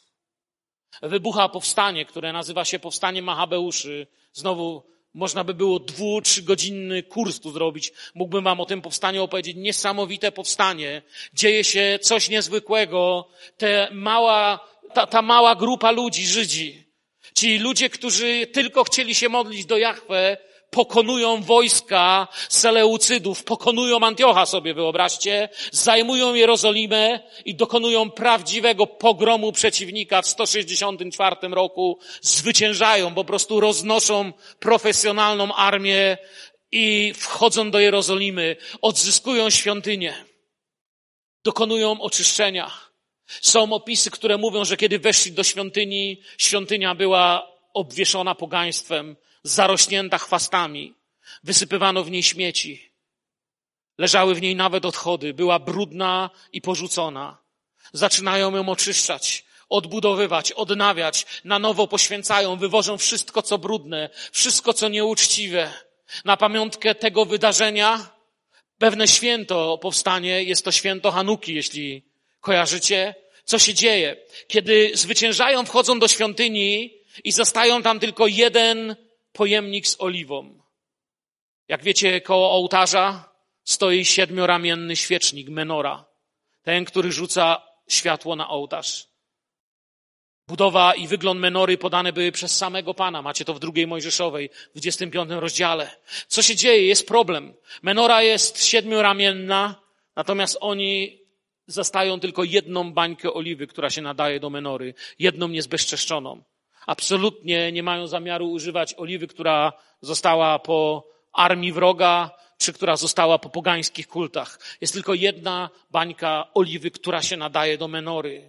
A: Wybucha powstanie, które nazywa się powstaniem Machabeuszy. Znowu można by było dwu, trzygodzinny kurs tu zrobić. Mógłbym wam o tym powstaniu opowiedzieć. Niesamowite powstanie. Dzieje się coś niezwykłego. Te mała, ta, ta mała grupa ludzi, Żydzi, ci ludzie, którzy tylko chcieli się modlić do Jahwe, pokonują wojska Seleucydów, pokonują Antiocha, sobie wyobraźcie, zajmują Jerozolimę i dokonują prawdziwego pogromu przeciwnika w sto sześćdziesiątym czwartym roku. Zwyciężają, po prostu roznoszą profesjonalną armię i wchodzą do Jerozolimy, odzyskują świątynię, dokonują oczyszczenia. Są opisy, które mówią, że kiedy weszli do świątyni, świątynia była obwieszona pogaństwem, zarośnięta chwastami, wysypywano w niej śmieci. Leżały w niej nawet odchody, była brudna i porzucona. Zaczynają ją oczyszczać, odbudowywać, odnawiać, na nowo poświęcają, wywożą wszystko, co brudne, wszystko, co nieuczciwe. Na pamiątkę tego wydarzenia pewne święto powstanie, jest to święto Hanuki, jeśli kojarzycie. Co się dzieje? Kiedy zwyciężają, wchodzą do świątyni i zostają tam tylko jeden pojemnik z oliwą. Jak wiecie, koło ołtarza stoi siedmioramienny świecznik, menora. Ten, który rzuca światło na ołtarz. Budowa i wygląd menory podane były przez samego Pana. Macie to w drugiej Mojżeszowej, w dwudziestym piątym rozdziale. Co się dzieje? Jest problem. Menora jest siedmioramienna, natomiast oni zastają tylko jedną bańkę oliwy, która się nadaje do menory. Jedną niezbezczeszczoną. Absolutnie nie mają zamiaru używać oliwy, która została po armii wroga, czy która została po pogańskich kultach. Jest tylko jedna bańka oliwy, która się nadaje do menory.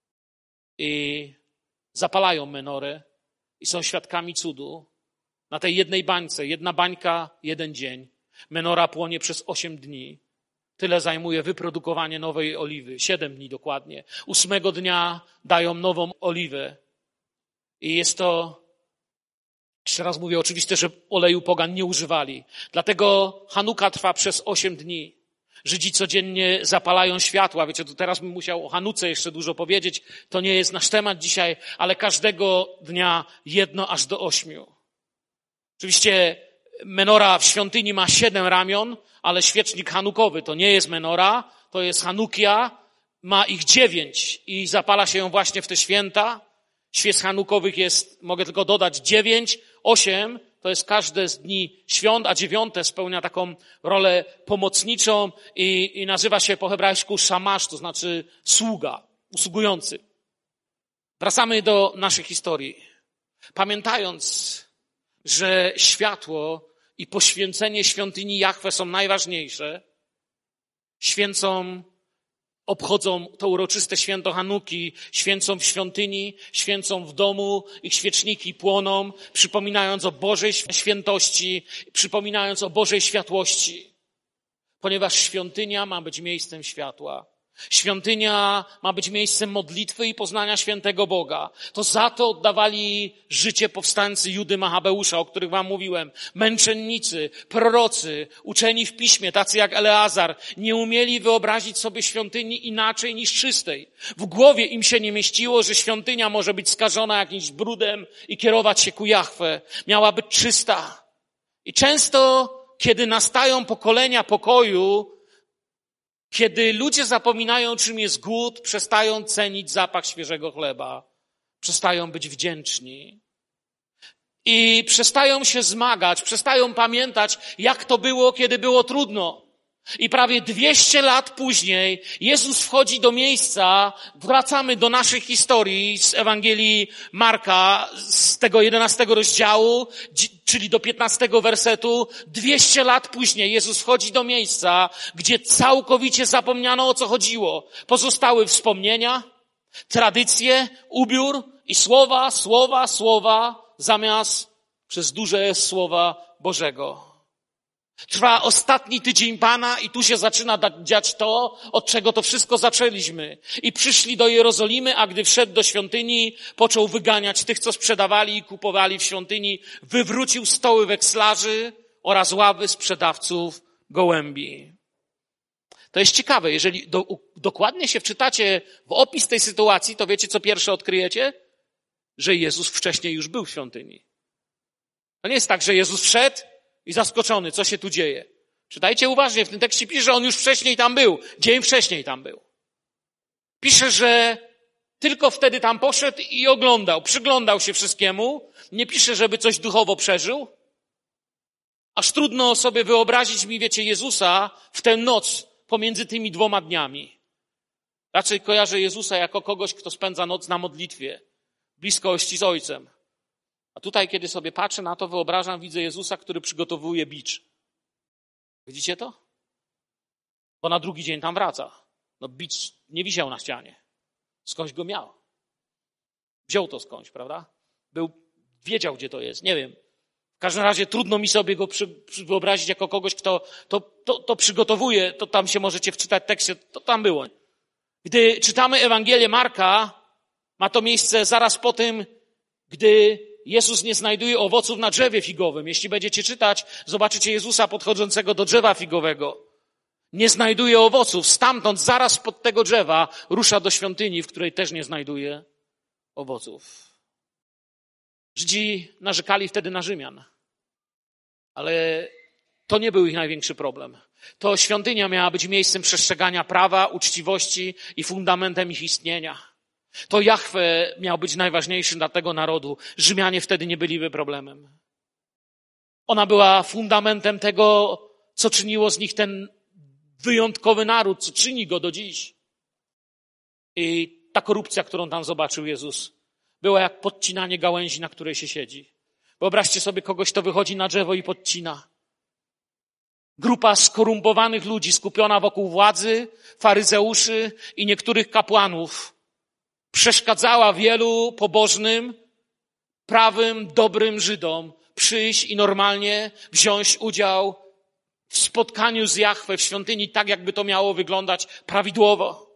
A: I zapalają menorę i są świadkami cudu. Na tej jednej bańce, jedna bańka, jeden dzień. Menora płonie przez osiem dni. Tyle zajmuje wyprodukowanie nowej oliwy. Siedem dni dokładnie. Ósmego dnia dają nową oliwę. I jest to, jeszcze raz mówię, oczywiste, że oleju pogan nie używali. Dlatego Hanuka trwa przez osiem dni. Żydzi codziennie zapalają światła. Wiecie, to teraz bym musiał o Hanuce jeszcze dużo powiedzieć. To nie jest nasz temat dzisiaj, ale każdego dnia jedno aż do ośmiu. Oczywiście menora w świątyni ma siedem ramion, ale świecznik hanukowy to nie jest menora, to jest Hanukia, ma ich dziewięć i zapala się ją właśnie w te święta. Świec hanukowych jest, mogę tylko dodać, dziewięć, osiem, to jest każde z dni świąt, a dziewiąte spełnia taką rolę pomocniczą i, i nazywa się po hebrajsku szamasz, to znaczy sługa, usługujący. Wracamy do naszej historii. Pamiętając, że światło i poświęcenie świątyni Jahwe są najważniejsze, święcą, obchodzą to uroczyste święto Hanuki, święcą w świątyni, święcą w domu, ich świeczniki płoną, przypominając o Bożej świętości, przypominając o Bożej światłości. Ponieważ świątynia ma być miejscem światła. Świątynia ma być miejscem modlitwy i poznania świętego Boga. To za to oddawali życie powstańcy Judy Machabeusza, o których wam mówiłem. Męczennicy, prorocy, uczeni w piśmie, tacy jak Eleazar, nie umieli wyobrazić sobie świątyni inaczej niż czystej. W głowie im się nie mieściło, że świątynia może być skażona jakimś brudem i kierować się ku Jahwe. Miała być czysta. I często, kiedy nastają pokolenia pokoju, kiedy ludzie zapominają, czym jest głód, przestają cenić zapach świeżego chleba, przestają być wdzięczni i przestają się zmagać, przestają pamiętać, jak to było, kiedy było trudno. I prawie dwieście lat później Jezus wchodzi do miejsca, wracamy do naszej historii z Ewangelii Marka, z tego jedenastego rozdziału, czyli do piętnastego wersetu. dwieście lat później Jezus wchodzi do miejsca, gdzie całkowicie zapomniano, o co chodziło. Pozostały wspomnienia, tradycje, ubiór i słowa, słowa, słowa, zamiast przez duże słowa Bożego. Trwa ostatni tydzień Pana i tu się zaczyna dziać to, od czego to wszystko zaczęliśmy. I przyszli do Jerozolimy, a gdy wszedł do świątyni, począł wyganiać tych, co sprzedawali i kupowali w świątyni, wywrócił stoły wekslarzy oraz ławy sprzedawców gołębi. To jest ciekawe, jeżeli do, dokładnie się wczytacie w opis tej sytuacji, to wiecie, co pierwsze odkryjecie? Że Jezus wcześniej już był w świątyni. To nie jest tak, że Jezus wszedł i zaskoczony, co się tu dzieje. Czytajcie uważnie, w tym tekście pisze, że on już wcześniej tam był. Dzień wcześniej tam był. Pisze, że tylko wtedy tam poszedł i oglądał, przyglądał się wszystkiemu. Nie pisze, żeby coś duchowo przeżył. Aż trudno sobie wyobrazić mi, wiecie, Jezusa w tę noc pomiędzy tymi dwoma dniami. Raczej kojarzę Jezusa jako kogoś, kto spędza noc na modlitwie, bliskości z Ojcem. A tutaj, kiedy sobie patrzę na to, wyobrażam, widzę Jezusa, który przygotowuje bicz. Widzicie to? Bo na drugi dzień tam wraca. No bicz nie wisiał na ścianie. Skądś go miał. Wziął to skądś, prawda? Był, wiedział, gdzie to jest. Nie wiem. W każdym razie trudno mi sobie go przy, przy wyobrazić jako kogoś, kto to, to, to przygotowuje. To tam się możecie wczytać w tekście. To tam było. Gdy czytamy Ewangelię Marka, ma to miejsce zaraz po tym, gdy Jezus nie znajduje owoców na drzewie figowym. Jeśli będziecie czytać, zobaczycie Jezusa podchodzącego do drzewa figowego. Nie znajduje owoców. Stamtąd, zaraz pod tego drzewa, rusza do świątyni, w której też nie znajduje owoców. Żydzi narzekali wtedy na Rzymian. Ale to nie był ich największy problem. To świątynia miała być miejscem przestrzegania prawa, uczciwości i fundamentem ich istnienia. To Jahwe miał być najważniejszym dla tego narodu. Rzymianie wtedy nie byliby problemem. Ona była fundamentem tego, co czyniło z nich ten wyjątkowy naród, co czyni go do dziś. I ta korupcja, którą tam zobaczył Jezus, była jak podcinanie gałęzi, na której się siedzi. Wyobraźcie sobie kogoś, kto wychodzi na drzewo i podcina. Grupa skorumpowanych ludzi skupiona wokół władzy, faryzeuszy i niektórych kapłanów przeszkadzała wielu pobożnym, prawym, dobrym Żydom przyjść i normalnie wziąć udział w spotkaniu z Jahwe w świątyni, tak jakby to miało wyglądać prawidłowo.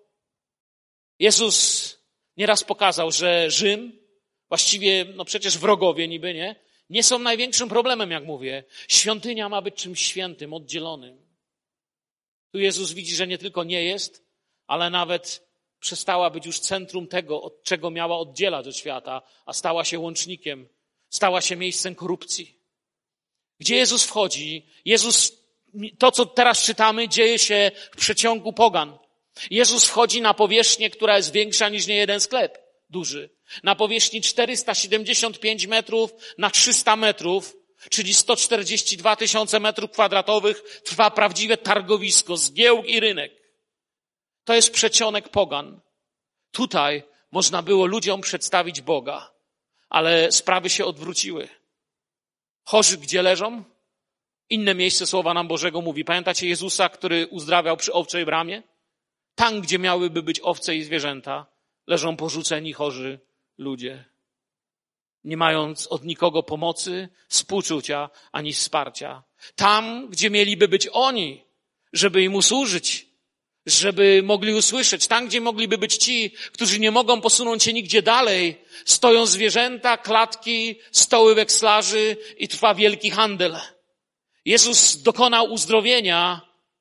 A: Jezus nieraz pokazał, że Rzym, właściwie, no przecież wrogowie niby, nie? Nie są największym problemem, jak mówię. Świątynia ma być czymś świętym, oddzielonym. Tu Jezus widzi, że nie tylko nie jest, ale nawet przestała być już centrum tego, od czego miała oddzielać od świata, a stała się łącznikiem, stała się miejscem korupcji. Gdzie Jezus wchodzi? Jezus, to co teraz czytamy, dzieje się w przeciągu pogan. Jezus wchodzi na powierzchnię, która jest większa niż niejeden sklep duży. Na powierzchni czterysta siedemdziesiąt pięć metrów na trzysta metrów, czyli sto czterdzieści dwa tysiące metrów kwadratowych, trwa prawdziwe targowisko, zgiełk i rynek. To jest przedsionek pogan. Tutaj można było ludziom przedstawić Boga, ale sprawy się odwróciły. Chorzy gdzie leżą? Inne miejsce Słowa nam Bożego mówi. Pamiętacie Jezusa, który uzdrawiał przy owczej bramie? Tam, gdzie miałyby być owce i zwierzęta, leżą porzuceni, chorzy ludzie, nie mając od nikogo pomocy, współczucia, ani wsparcia. Tam, gdzie mieliby być oni, żeby im usłużyć, żeby mogli usłyszeć. Tam, gdzie mogliby być ci, którzy nie mogą posunąć się nigdzie dalej, stoją zwierzęta, klatki, stoły wekslarzy i trwa wielki handel. Jezus dokonał uzdrowienia,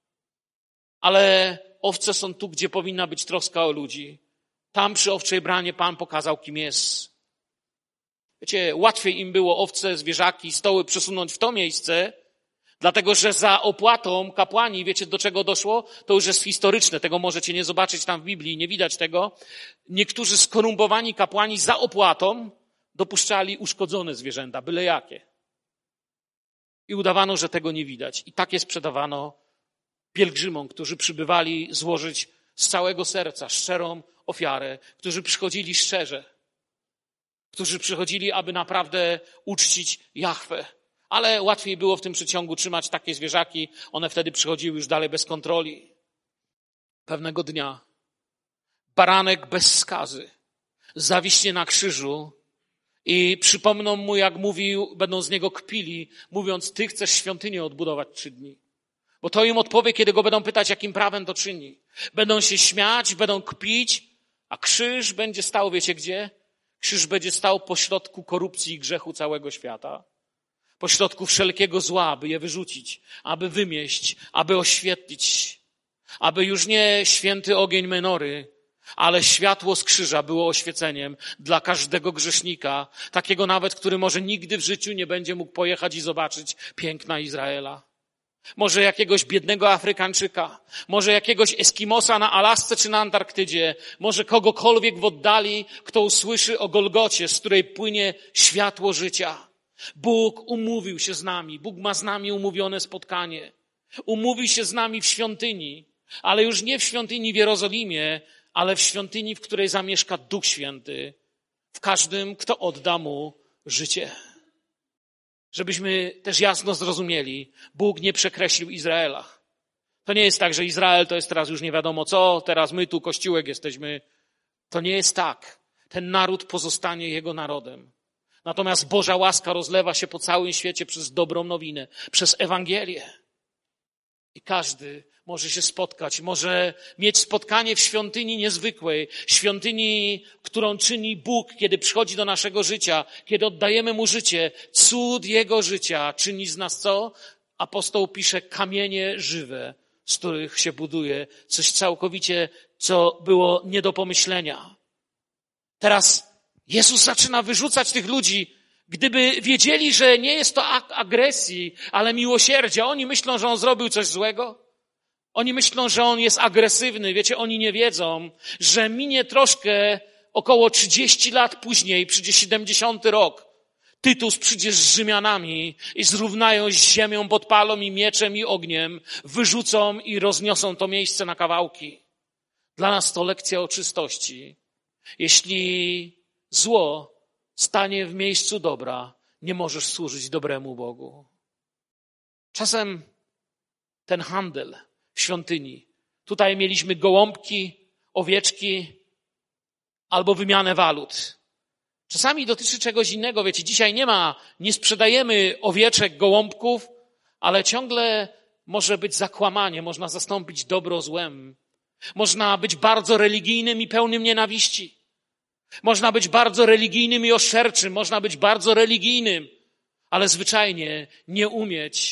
A: ale owce są tu, gdzie powinna być troska o ludzi. Tam przy owczej bramie Pan pokazał, kim jest. Wiecie, łatwiej im było owce, zwierzaki, stoły przesunąć w to miejsce, dlatego że za opłatą kapłani, wiecie do czego doszło? To już jest historyczne, tego możecie nie zobaczyć tam w Biblii, nie widać tego. Niektórzy skorumpowani kapłani za opłatą dopuszczali uszkodzone zwierzęta, byle jakie. I udawano, że tego nie widać. I takie sprzedawano pielgrzymom, którzy przybywali złożyć z całego serca szczerą ofiarę, którzy przychodzili szczerze, którzy przychodzili, aby naprawdę uczcić Jahwe. Ale łatwiej było w tym przeciągu trzymać takie zwierzaki, one wtedy przychodziły już dalej bez kontroli. Pewnego dnia baranek bez skazy zawiśnie na krzyżu i przypomną mu, jak mówił, będą z niego kpili, mówiąc, ty chcesz świątynię odbudować trzy dni. Bo to im odpowie, kiedy go będą pytać, jakim prawem to czyni. Będą się śmiać, będą kpić, a krzyż będzie stał, wiecie gdzie? Krzyż będzie stał pośrodku korupcji i grzechu całego świata. Pośrodku wszelkiego zła, aby je wyrzucić, aby wymieść, aby oświetlić. Aby już nie święty ogień menory, ale światło z krzyża było oświeceniem dla każdego grzesznika, takiego nawet, który może nigdy w życiu nie będzie mógł pojechać i zobaczyć piękna Izraela. Może jakiegoś biednego Afrykańczyka, może jakiegoś Eskimosa na Alasce czy na Antarktydzie, może kogokolwiek w oddali, kto usłyszy o Golgocie, z której płynie światło życia. Bóg umówił się z nami, Bóg ma z nami umówione spotkanie. Umówił się z nami w świątyni, ale już nie w świątyni w Jerozolimie, ale w świątyni, w której zamieszka Duch Święty, w każdym, kto odda Mu życie. Żebyśmy też jasno zrozumieli, Bóg nie przekreślił Izraela. To nie jest tak, że Izrael to jest teraz już nie wiadomo co, teraz my tu Kościółek jesteśmy. To nie jest tak. Ten naród pozostanie Jego narodem. Natomiast Boża łaska rozlewa się po całym świecie przez dobrą nowinę, przez Ewangelię. I każdy może się spotkać, może mieć spotkanie w świątyni niezwykłej, świątyni, którą czyni Bóg, kiedy przychodzi do naszego życia, kiedy oddajemy Mu życie. Cud Jego życia czyni z nas co? Apostoł pisze, kamienie żywe, z których się buduje coś całkowicie, co było nie do pomyślenia. Teraz Jezus zaczyna wyrzucać tych ludzi. Gdyby wiedzieli, że nie jest to akt agresji, ale miłosierdzia, oni myślą, że On zrobił coś złego. Oni myślą, że On jest agresywny. Wiecie, oni nie wiedzą, że minie troszkę około trzydzieści lat później, przyjdzie siedemdziesiąty rok. Tytus przyjdzie z Rzymianami i zrównają z ziemią, podpalą i mieczem i ogniem, wyrzucą i rozniosą to miejsce na kawałki. Dla nas to lekcja o czystości. Jeśli zło stanie w miejscu dobra, nie możesz służyć dobremu Bogu. Czasem ten handel w świątyni. Tutaj mieliśmy gołąbki, owieczki albo wymianę walut. Czasami dotyczy czegoś innego. Wiecie, dzisiaj nie ma, nie sprzedajemy owieczek, gołąbków, ale ciągle może być zakłamanie, można zastąpić dobro złem. Można być bardzo religijnym i pełnym nienawiści. Można być bardzo religijnym i oszczerczym, można być bardzo religijnym, ale zwyczajnie nie umieć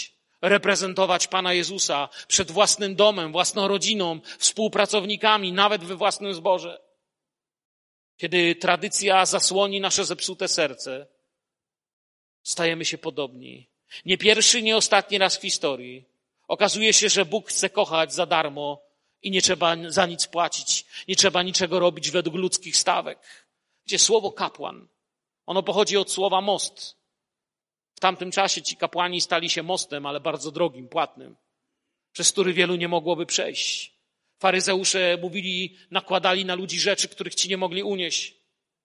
A: reprezentować Pana Jezusa przed własnym domem, własną rodziną, współpracownikami, nawet we własnym zborze. Kiedy tradycja zasłoni nasze zepsute serce, stajemy się podobni. Nie pierwszy, nie ostatni raz w historii. Okazuje się, że Bóg chce kochać za darmo i nie trzeba za nic płacić. Nie trzeba niczego robić według ludzkich stawek. Gdzie słowo kapłan, ono pochodzi od słowa most. W tamtym czasie ci kapłani stali się mostem, ale bardzo drogim, płatnym, przez który wielu nie mogłoby przejść. Faryzeusze mówili, nakładali na ludzi rzeczy, których ci nie mogli unieść.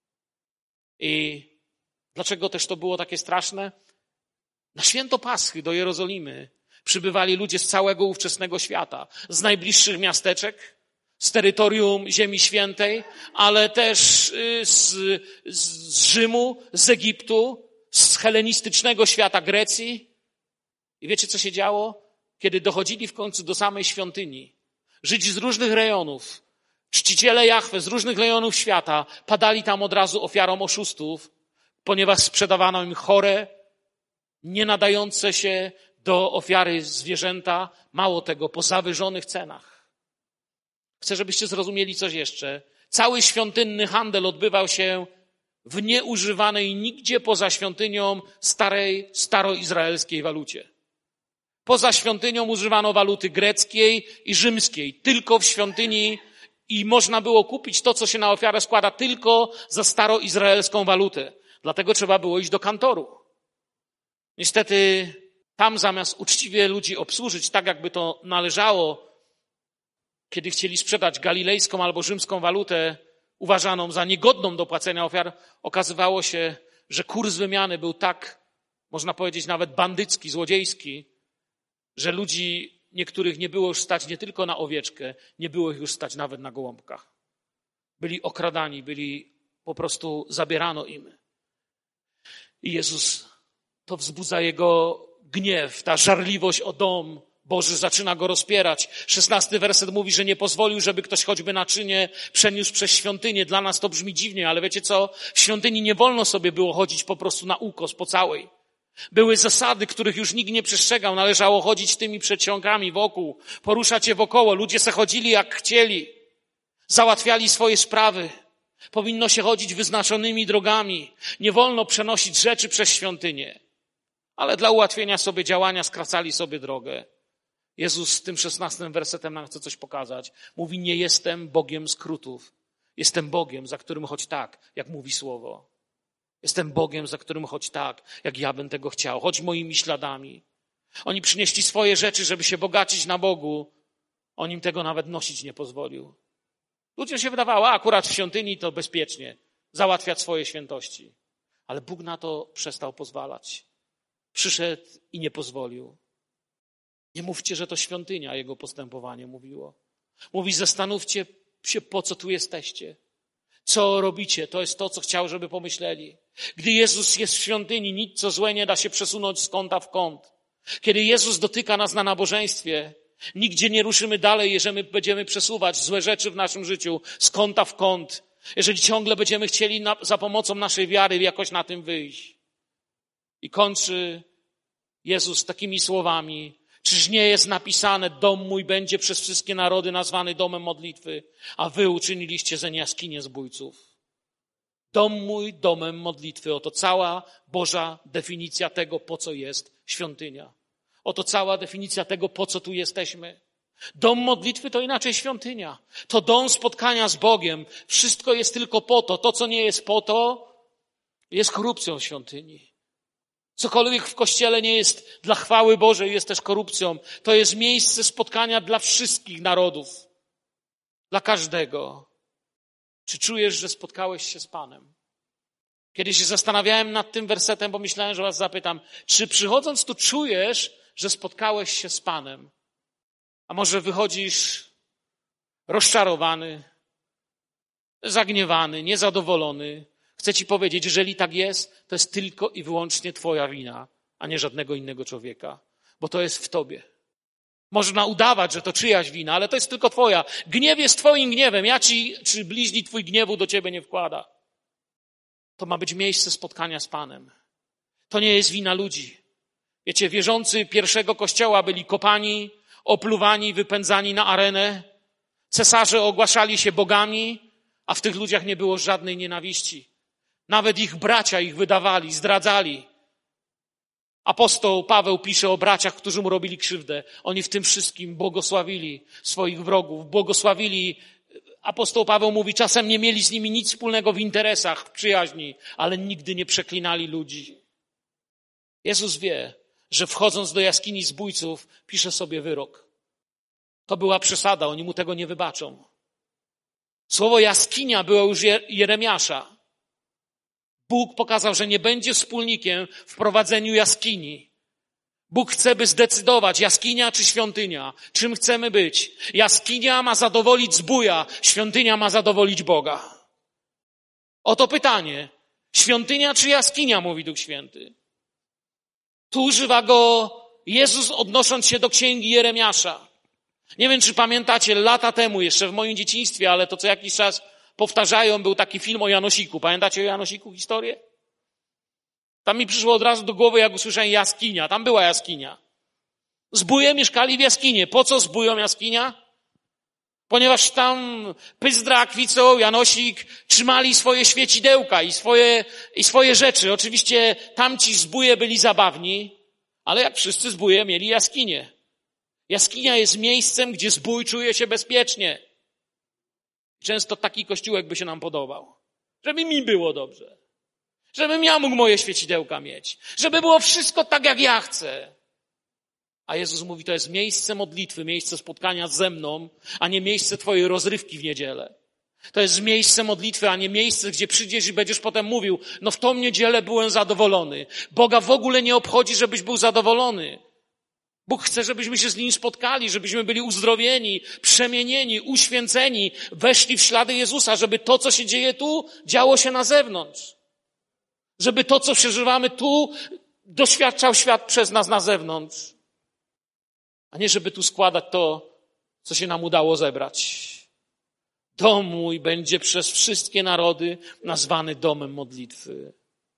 A: I dlaczego też to było takie straszne? Na święto Paschy do Jerozolimy przybywali ludzie z całego ówczesnego świata, z najbliższych miasteczek, z terytorium Ziemi Świętej, ale też z, z Rzymu, z Egiptu, z helenistycznego świata Grecji. I wiecie, co się działo? Kiedy dochodzili w końcu do samej świątyni, Żydzi z różnych rejonów, czciciele Jahwe z różnych rejonów świata padali tam od razu ofiarą oszustów, ponieważ sprzedawano im chore, nie nadające się do ofiary zwierzęta, mało tego, po zawyżonych cenach. Chcę, żebyście zrozumieli coś jeszcze. Cały świątynny handel odbywał się w nieużywanej nigdzie poza świątynią starej, staroizraelskiej walucie. Poza świątynią używano waluty greckiej i rzymskiej. Tylko w świątyni i można było kupić to, co się na ofiarę składa, tylko za staroizraelską walutę. Dlatego trzeba było iść do kantoru. Niestety tam zamiast uczciwie ludzi obsłużyć tak, jakby to należało, kiedy chcieli sprzedać galilejską albo rzymską walutę uważaną za niegodną do płacenia ofiar, okazywało się, że kurs wymiany był tak, można powiedzieć, nawet bandycki, złodziejski, że ludzi niektórych nie było już stać nie tylko na owieczkę, nie było ich już stać nawet na gołąbkach. Byli okradani, byli po prostu zabierano im. I Jezus, to wzbudza Jego gniew, ta żarliwość o dom Boży zaczyna Go rozpierać. Szesnasty werset mówi, że nie pozwolił, żeby ktoś choćby naczynie przeniósł przez świątynię. Dla nas to brzmi dziwnie, ale wiecie co? W świątyni nie wolno sobie było chodzić po prostu na ukos po całej. Były zasady, których już nikt nie przestrzegał. Należało chodzić tymi przedsionkami wokół, poruszać je wokoło. Ludzie se chodzili jak chcieli. Załatwiali swoje sprawy. Powinno się chodzić wyznaczonymi drogami. Nie wolno przenosić rzeczy przez świątynię. Ale dla ułatwienia sobie działania skracali sobie drogę. Jezus z tym szesnastym wersetem nam chce coś pokazać. Mówi, nie jestem Bogiem skrótów. Jestem Bogiem, za którym chodź tak, jak mówi Słowo. Jestem Bogiem, za którym chodź tak, jak ja bym tego chciał. Chodź moimi śladami. Oni przynieśli swoje rzeczy, żeby się bogacić na Bogu. On im tego nawet nosić nie pozwolił. Ludziom się wydawało, a akurat w świątyni to bezpiecznie. Załatwiać swoje świętości. Ale Bóg na to przestał pozwalać. Przyszedł i nie pozwolił. Nie mówcie, że to świątynia Jego postępowanie mówiło. Mówi, zastanówcie się, po co tu jesteście. Co robicie? To jest to, co chciał, żeby pomyśleli. Gdy Jezus jest w świątyni, nic co złe nie da się przesunąć z kąta w kąt. Kiedy Jezus dotyka nas na nabożeństwie, nigdzie nie ruszymy dalej, jeżeli będziemy przesuwać złe rzeczy w naszym życiu z kąta w kąt. Jeżeli ciągle będziemy chcieli na, za pomocą naszej wiary jakoś na tym wyjść. I kończy Jezus takimi słowami. Czyż nie jest napisane, dom mój będzie przez wszystkie narody nazwany domem modlitwy, a wy uczyniliście zeń jaskinię zbójców. Dom mój domem modlitwy. Oto cała Boża definicja tego, po co jest świątynia. Oto cała definicja tego, po co tu jesteśmy. Dom modlitwy to inaczej świątynia. To dom spotkania z Bogiem. Wszystko jest tylko po to. To, co nie jest po to, jest korupcją świątyni. Cokolwiek w Kościele nie jest dla chwały Bożej, jest też korupcją. To jest miejsce spotkania dla wszystkich narodów. Dla każdego. Czy czujesz, że spotkałeś się z Panem? Kiedy się zastanawiałem nad tym wersetem, bo myślałem, że was zapytam, czy przychodząc tu czujesz, że spotkałeś się z Panem? A może wychodzisz rozczarowany, zagniewany, niezadowolony? Chcę ci powiedzieć, jeżeli tak jest, to jest tylko i wyłącznie twoja wina, a nie żadnego innego człowieka. Bo to jest w tobie. Można udawać, że to czyjaś wina, ale to jest tylko twoja. Gniew jest twoim gniewem. Ja ci, czy bliźni twój gniewu do ciebie nie wkłada. To ma być miejsce spotkania z Panem. To nie jest wina ludzi. Wiecie, wierzący pierwszego kościoła byli kopani, opluwani, wypędzani na arenę. Cesarze ogłaszali się bogami, a w tych ludziach nie było żadnej nienawiści. Nawet ich bracia ich wydawali, zdradzali. Apostoł Paweł pisze o braciach, którzy mu robili krzywdę. Oni w tym wszystkim błogosławili swoich wrogów, błogosławili. Apostoł Paweł mówi, czasem nie mieli z nimi nic wspólnego w interesach, w przyjaźni, ale nigdy nie przeklinali ludzi. Jezus wie, że wchodząc do jaskini zbójców, pisze sobie wyrok. To była przesada, oni mu tego nie wybaczą. Słowo jaskinia było już Jeremiasza. Bóg pokazał, że nie będzie wspólnikiem w prowadzeniu jaskini. Bóg chce, by zdecydować, jaskinia czy świątynia, czym chcemy być. Jaskinia ma zadowolić zbója, świątynia ma zadowolić Boga. Oto pytanie, świątynia czy jaskinia, mówi Duch Święty. Tu używa go Jezus, odnosząc się do księgi Jeremiasza. Nie wiem, czy pamiętacie, lata temu, jeszcze w moim dzieciństwie, ale to co jakiś czas powtarzają, był taki film o Janosiku. Pamiętacie o Janosiku historię? Tam mi przyszło od razu do głowy, jak usłyszałem jaskinia. Tam była jaskinia. Zbóje mieszkali w jaskinie. Po co zbójom jaskinia? Ponieważ tam Pyzdra, Kwicoł, Janosik trzymali swoje świecidełka i swoje, i swoje rzeczy. Oczywiście tamci zbóje byli zabawni, ale jak wszyscy zbóje mieli jaskinię. Jaskinia jest miejscem, gdzie zbój czuje się bezpiecznie. Często taki kościółek by się nam podobał. Żeby mi było dobrze. Żebym ja mógł moje świecidełka mieć. Żeby było wszystko tak, jak ja chcę. A Jezus mówi, to jest miejsce modlitwy, miejsce spotkania ze mną, a nie miejsce twojej rozrywki w niedzielę. To jest miejsce modlitwy, a nie miejsce, gdzie przyjdziesz i będziesz potem mówił, no w tą niedzielę byłem zadowolony. Boga w ogóle nie obchodzi, żebyś był zadowolony. Bóg chce, żebyśmy się z Nim spotkali, żebyśmy byli uzdrowieni, przemienieni, uświęceni, weszli w ślady Jezusa, żeby to, co się dzieje tu, działo się na zewnątrz. Żeby to, co przeżywamy tu, doświadczał świat przez nas na zewnątrz. A nie, żeby tu składać to, co się nam udało zebrać. Dom mój będzie przez wszystkie narody nazwany domem modlitwy.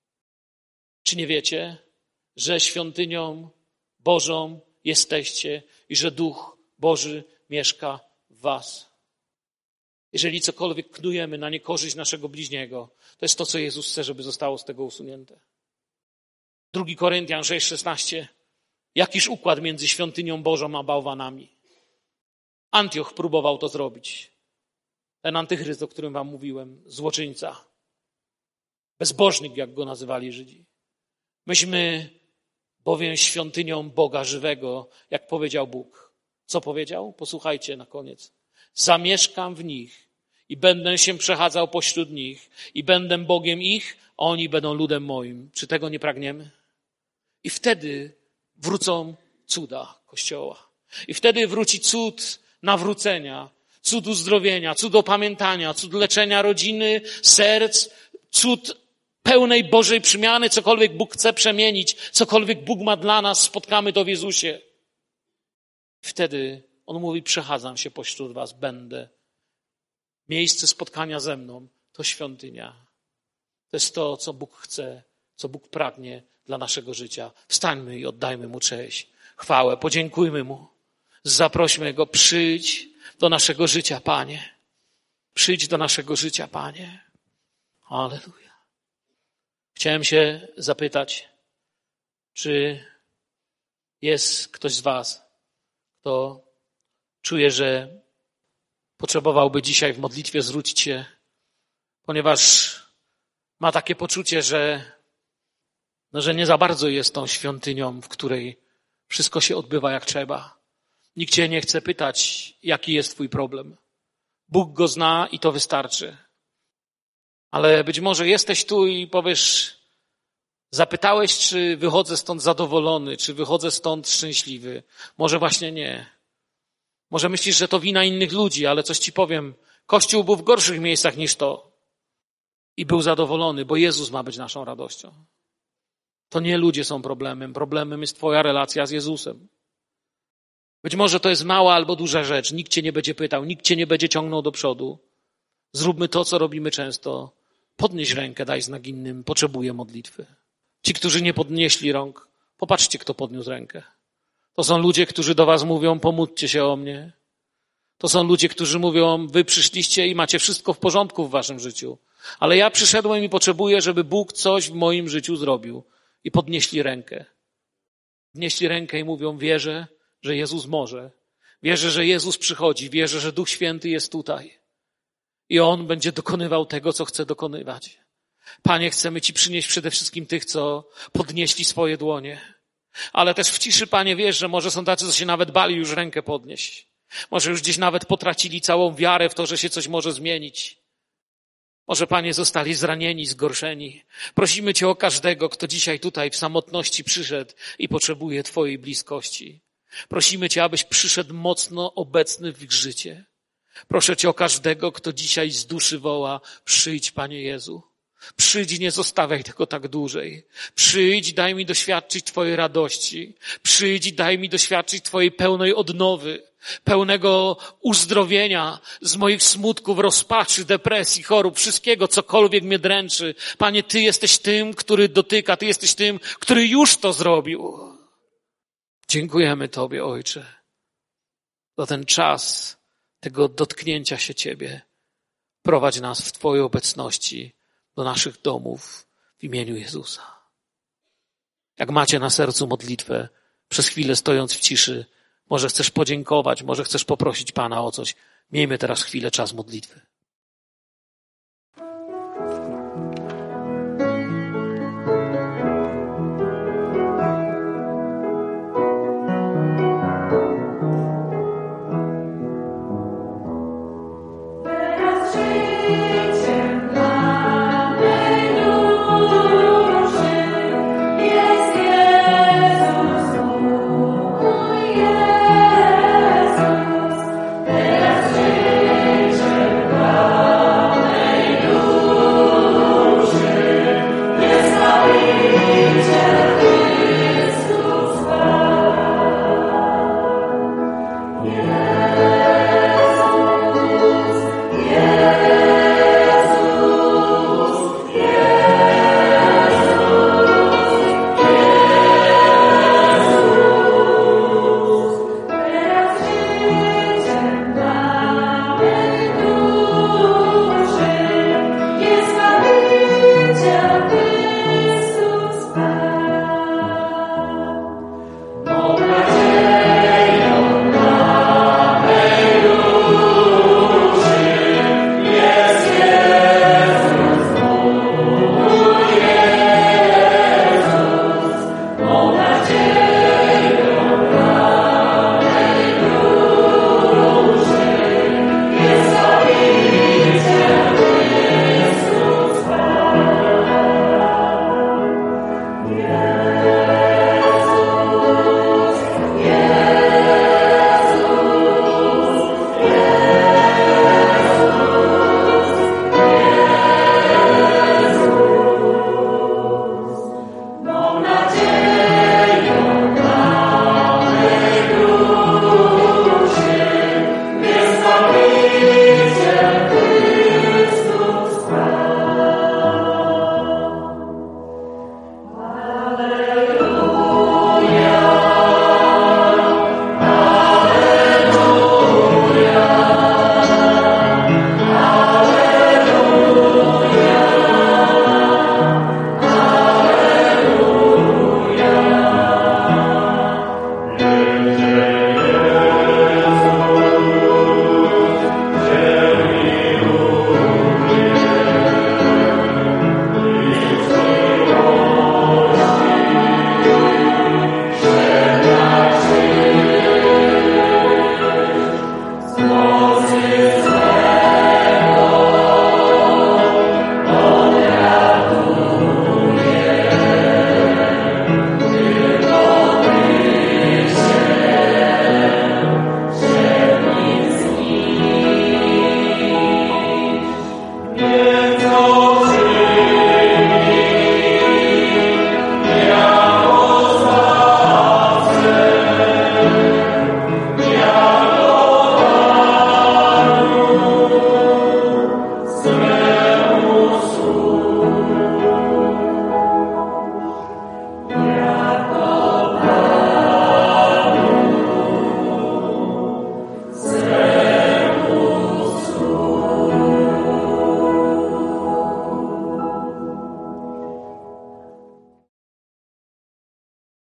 A: Czy nie wiecie, że świątynią Bożą jesteście i że Duch Boży mieszka w was? Jeżeli cokolwiek knujemy na niekorzyść naszego bliźniego, to jest to, co Jezus chce, żeby zostało z tego usunięte. Drugi Koryntian sześć szesnaście. Jakiż układ między świątynią Bożą a bałwanami? Antioch próbował to zrobić. Ten antychryst, o którym wam mówiłem, złoczyńca. Bezbożnik, jak go nazywali Żydzi. Myśmy bowiem świątynią Boga żywego, jak powiedział Bóg. Co powiedział? Posłuchajcie na koniec. Zamieszkam w nich i będę się przechadzał pośród nich i będę Bogiem ich, a oni będą ludem moim. Czy tego nie pragniemy? I wtedy wrócą cuda Kościoła. I wtedy wróci cud nawrócenia, cud uzdrowienia, cud opamiętania, cud leczenia rodziny, serc, cud pełnej Bożej przemiany, cokolwiek Bóg chce przemienić, cokolwiek Bóg ma dla nas, spotkamy to w Jezusie. Wtedy On mówi, przechadzam się pośród was, będę. Miejsce spotkania ze mną to świątynia. To jest to, co Bóg chce, co Bóg pragnie dla naszego życia. Wstańmy i oddajmy Mu cześć, chwałę, podziękujmy Mu. Zaprośmy Go, przyjdź do naszego życia, Panie. Przyjdź do naszego życia, Panie. Alleluja. Chciałem się zapytać, czy jest ktoś z was, kto czuje, że potrzebowałby dzisiaj w modlitwie zwrócić się, ponieważ ma takie poczucie, że, no, że nie za bardzo jest tą świątynią, w której wszystko się odbywa jak trzeba. Nikt cię nie chce pytać, jaki jest twój problem. Bóg go zna i to wystarczy. Ale być może jesteś tu i powiesz, zapytałeś, czy wychodzę stąd zadowolony, czy wychodzę stąd szczęśliwy. Może właśnie nie. Może myślisz, że to wina innych ludzi, ale coś ci powiem. Kościół był w gorszych miejscach niż to. I był zadowolony, bo Jezus ma być naszą radością. To nie ludzie są problemem. Problemem jest twoja relacja z Jezusem. Być może to jest mała albo duża rzecz. Nikt cię nie będzie pytał, nikt cię nie będzie ciągnął do przodu. Zróbmy to, co robimy często. Podnieś rękę, daj znak innym. Potrzebuję modlitwy. Ci, którzy nie podnieśli rąk, Popatrzcie, kto podniósł rękę. To są ludzie, którzy do was mówią, pomódlcie się o mnie. To są ludzie, którzy mówią, wy przyszliście i macie wszystko w porządku w waszym życiu. Ale ja przyszedłem i potrzebuję, żeby Bóg coś w moim życiu zrobił. I podnieśli rękę. Podnieśli rękę i mówią, wierzę, że Jezus może. Wierzę, że Jezus przychodzi. Wierzę, że Duch Święty jest tutaj. I On będzie dokonywał tego, co chce dokonywać. Panie, chcemy Ci przynieść przede wszystkim tych, co podnieśli swoje dłonie. Ale też w ciszy, Panie, wiesz, że może są tacy, co się nawet bali już rękę podnieść. Może już gdzieś nawet potracili całą wiarę w to, że się coś może zmienić. Może, Panie, zostali zranieni, zgorszeni. Prosimy Cię o każdego, kto dzisiaj tutaj w samotności przyszedł i potrzebuje Twojej bliskości. Prosimy Cię, abyś przyszedł mocno obecny w ich życie. Proszę Cię o każdego, kto dzisiaj z duszy woła, przyjdź, Panie Jezu. Przyjdź i nie zostawiaj tego tak dłużej. Przyjdź i daj mi doświadczyć Twojej radości. Przyjdź i daj mi doświadczyć Twojej pełnej odnowy, pełnego uzdrowienia z moich smutków, rozpaczy, depresji, chorób, wszystkiego, cokolwiek mnie dręczy. Panie, Ty jesteś tym, który dotyka, Ty jesteś tym, który już to zrobił. Dziękujemy Tobie, Ojcze, za ten czas tego dotknięcia się Ciebie. Prowadź nas w Twojej obecności do naszych domów w imieniu Jezusa. Jak macie na sercu modlitwę, przez chwilę stojąc w ciszy, może chcesz podziękować, może chcesz poprosić Pana o coś. Miejmy teraz chwilę, czas modlitwy.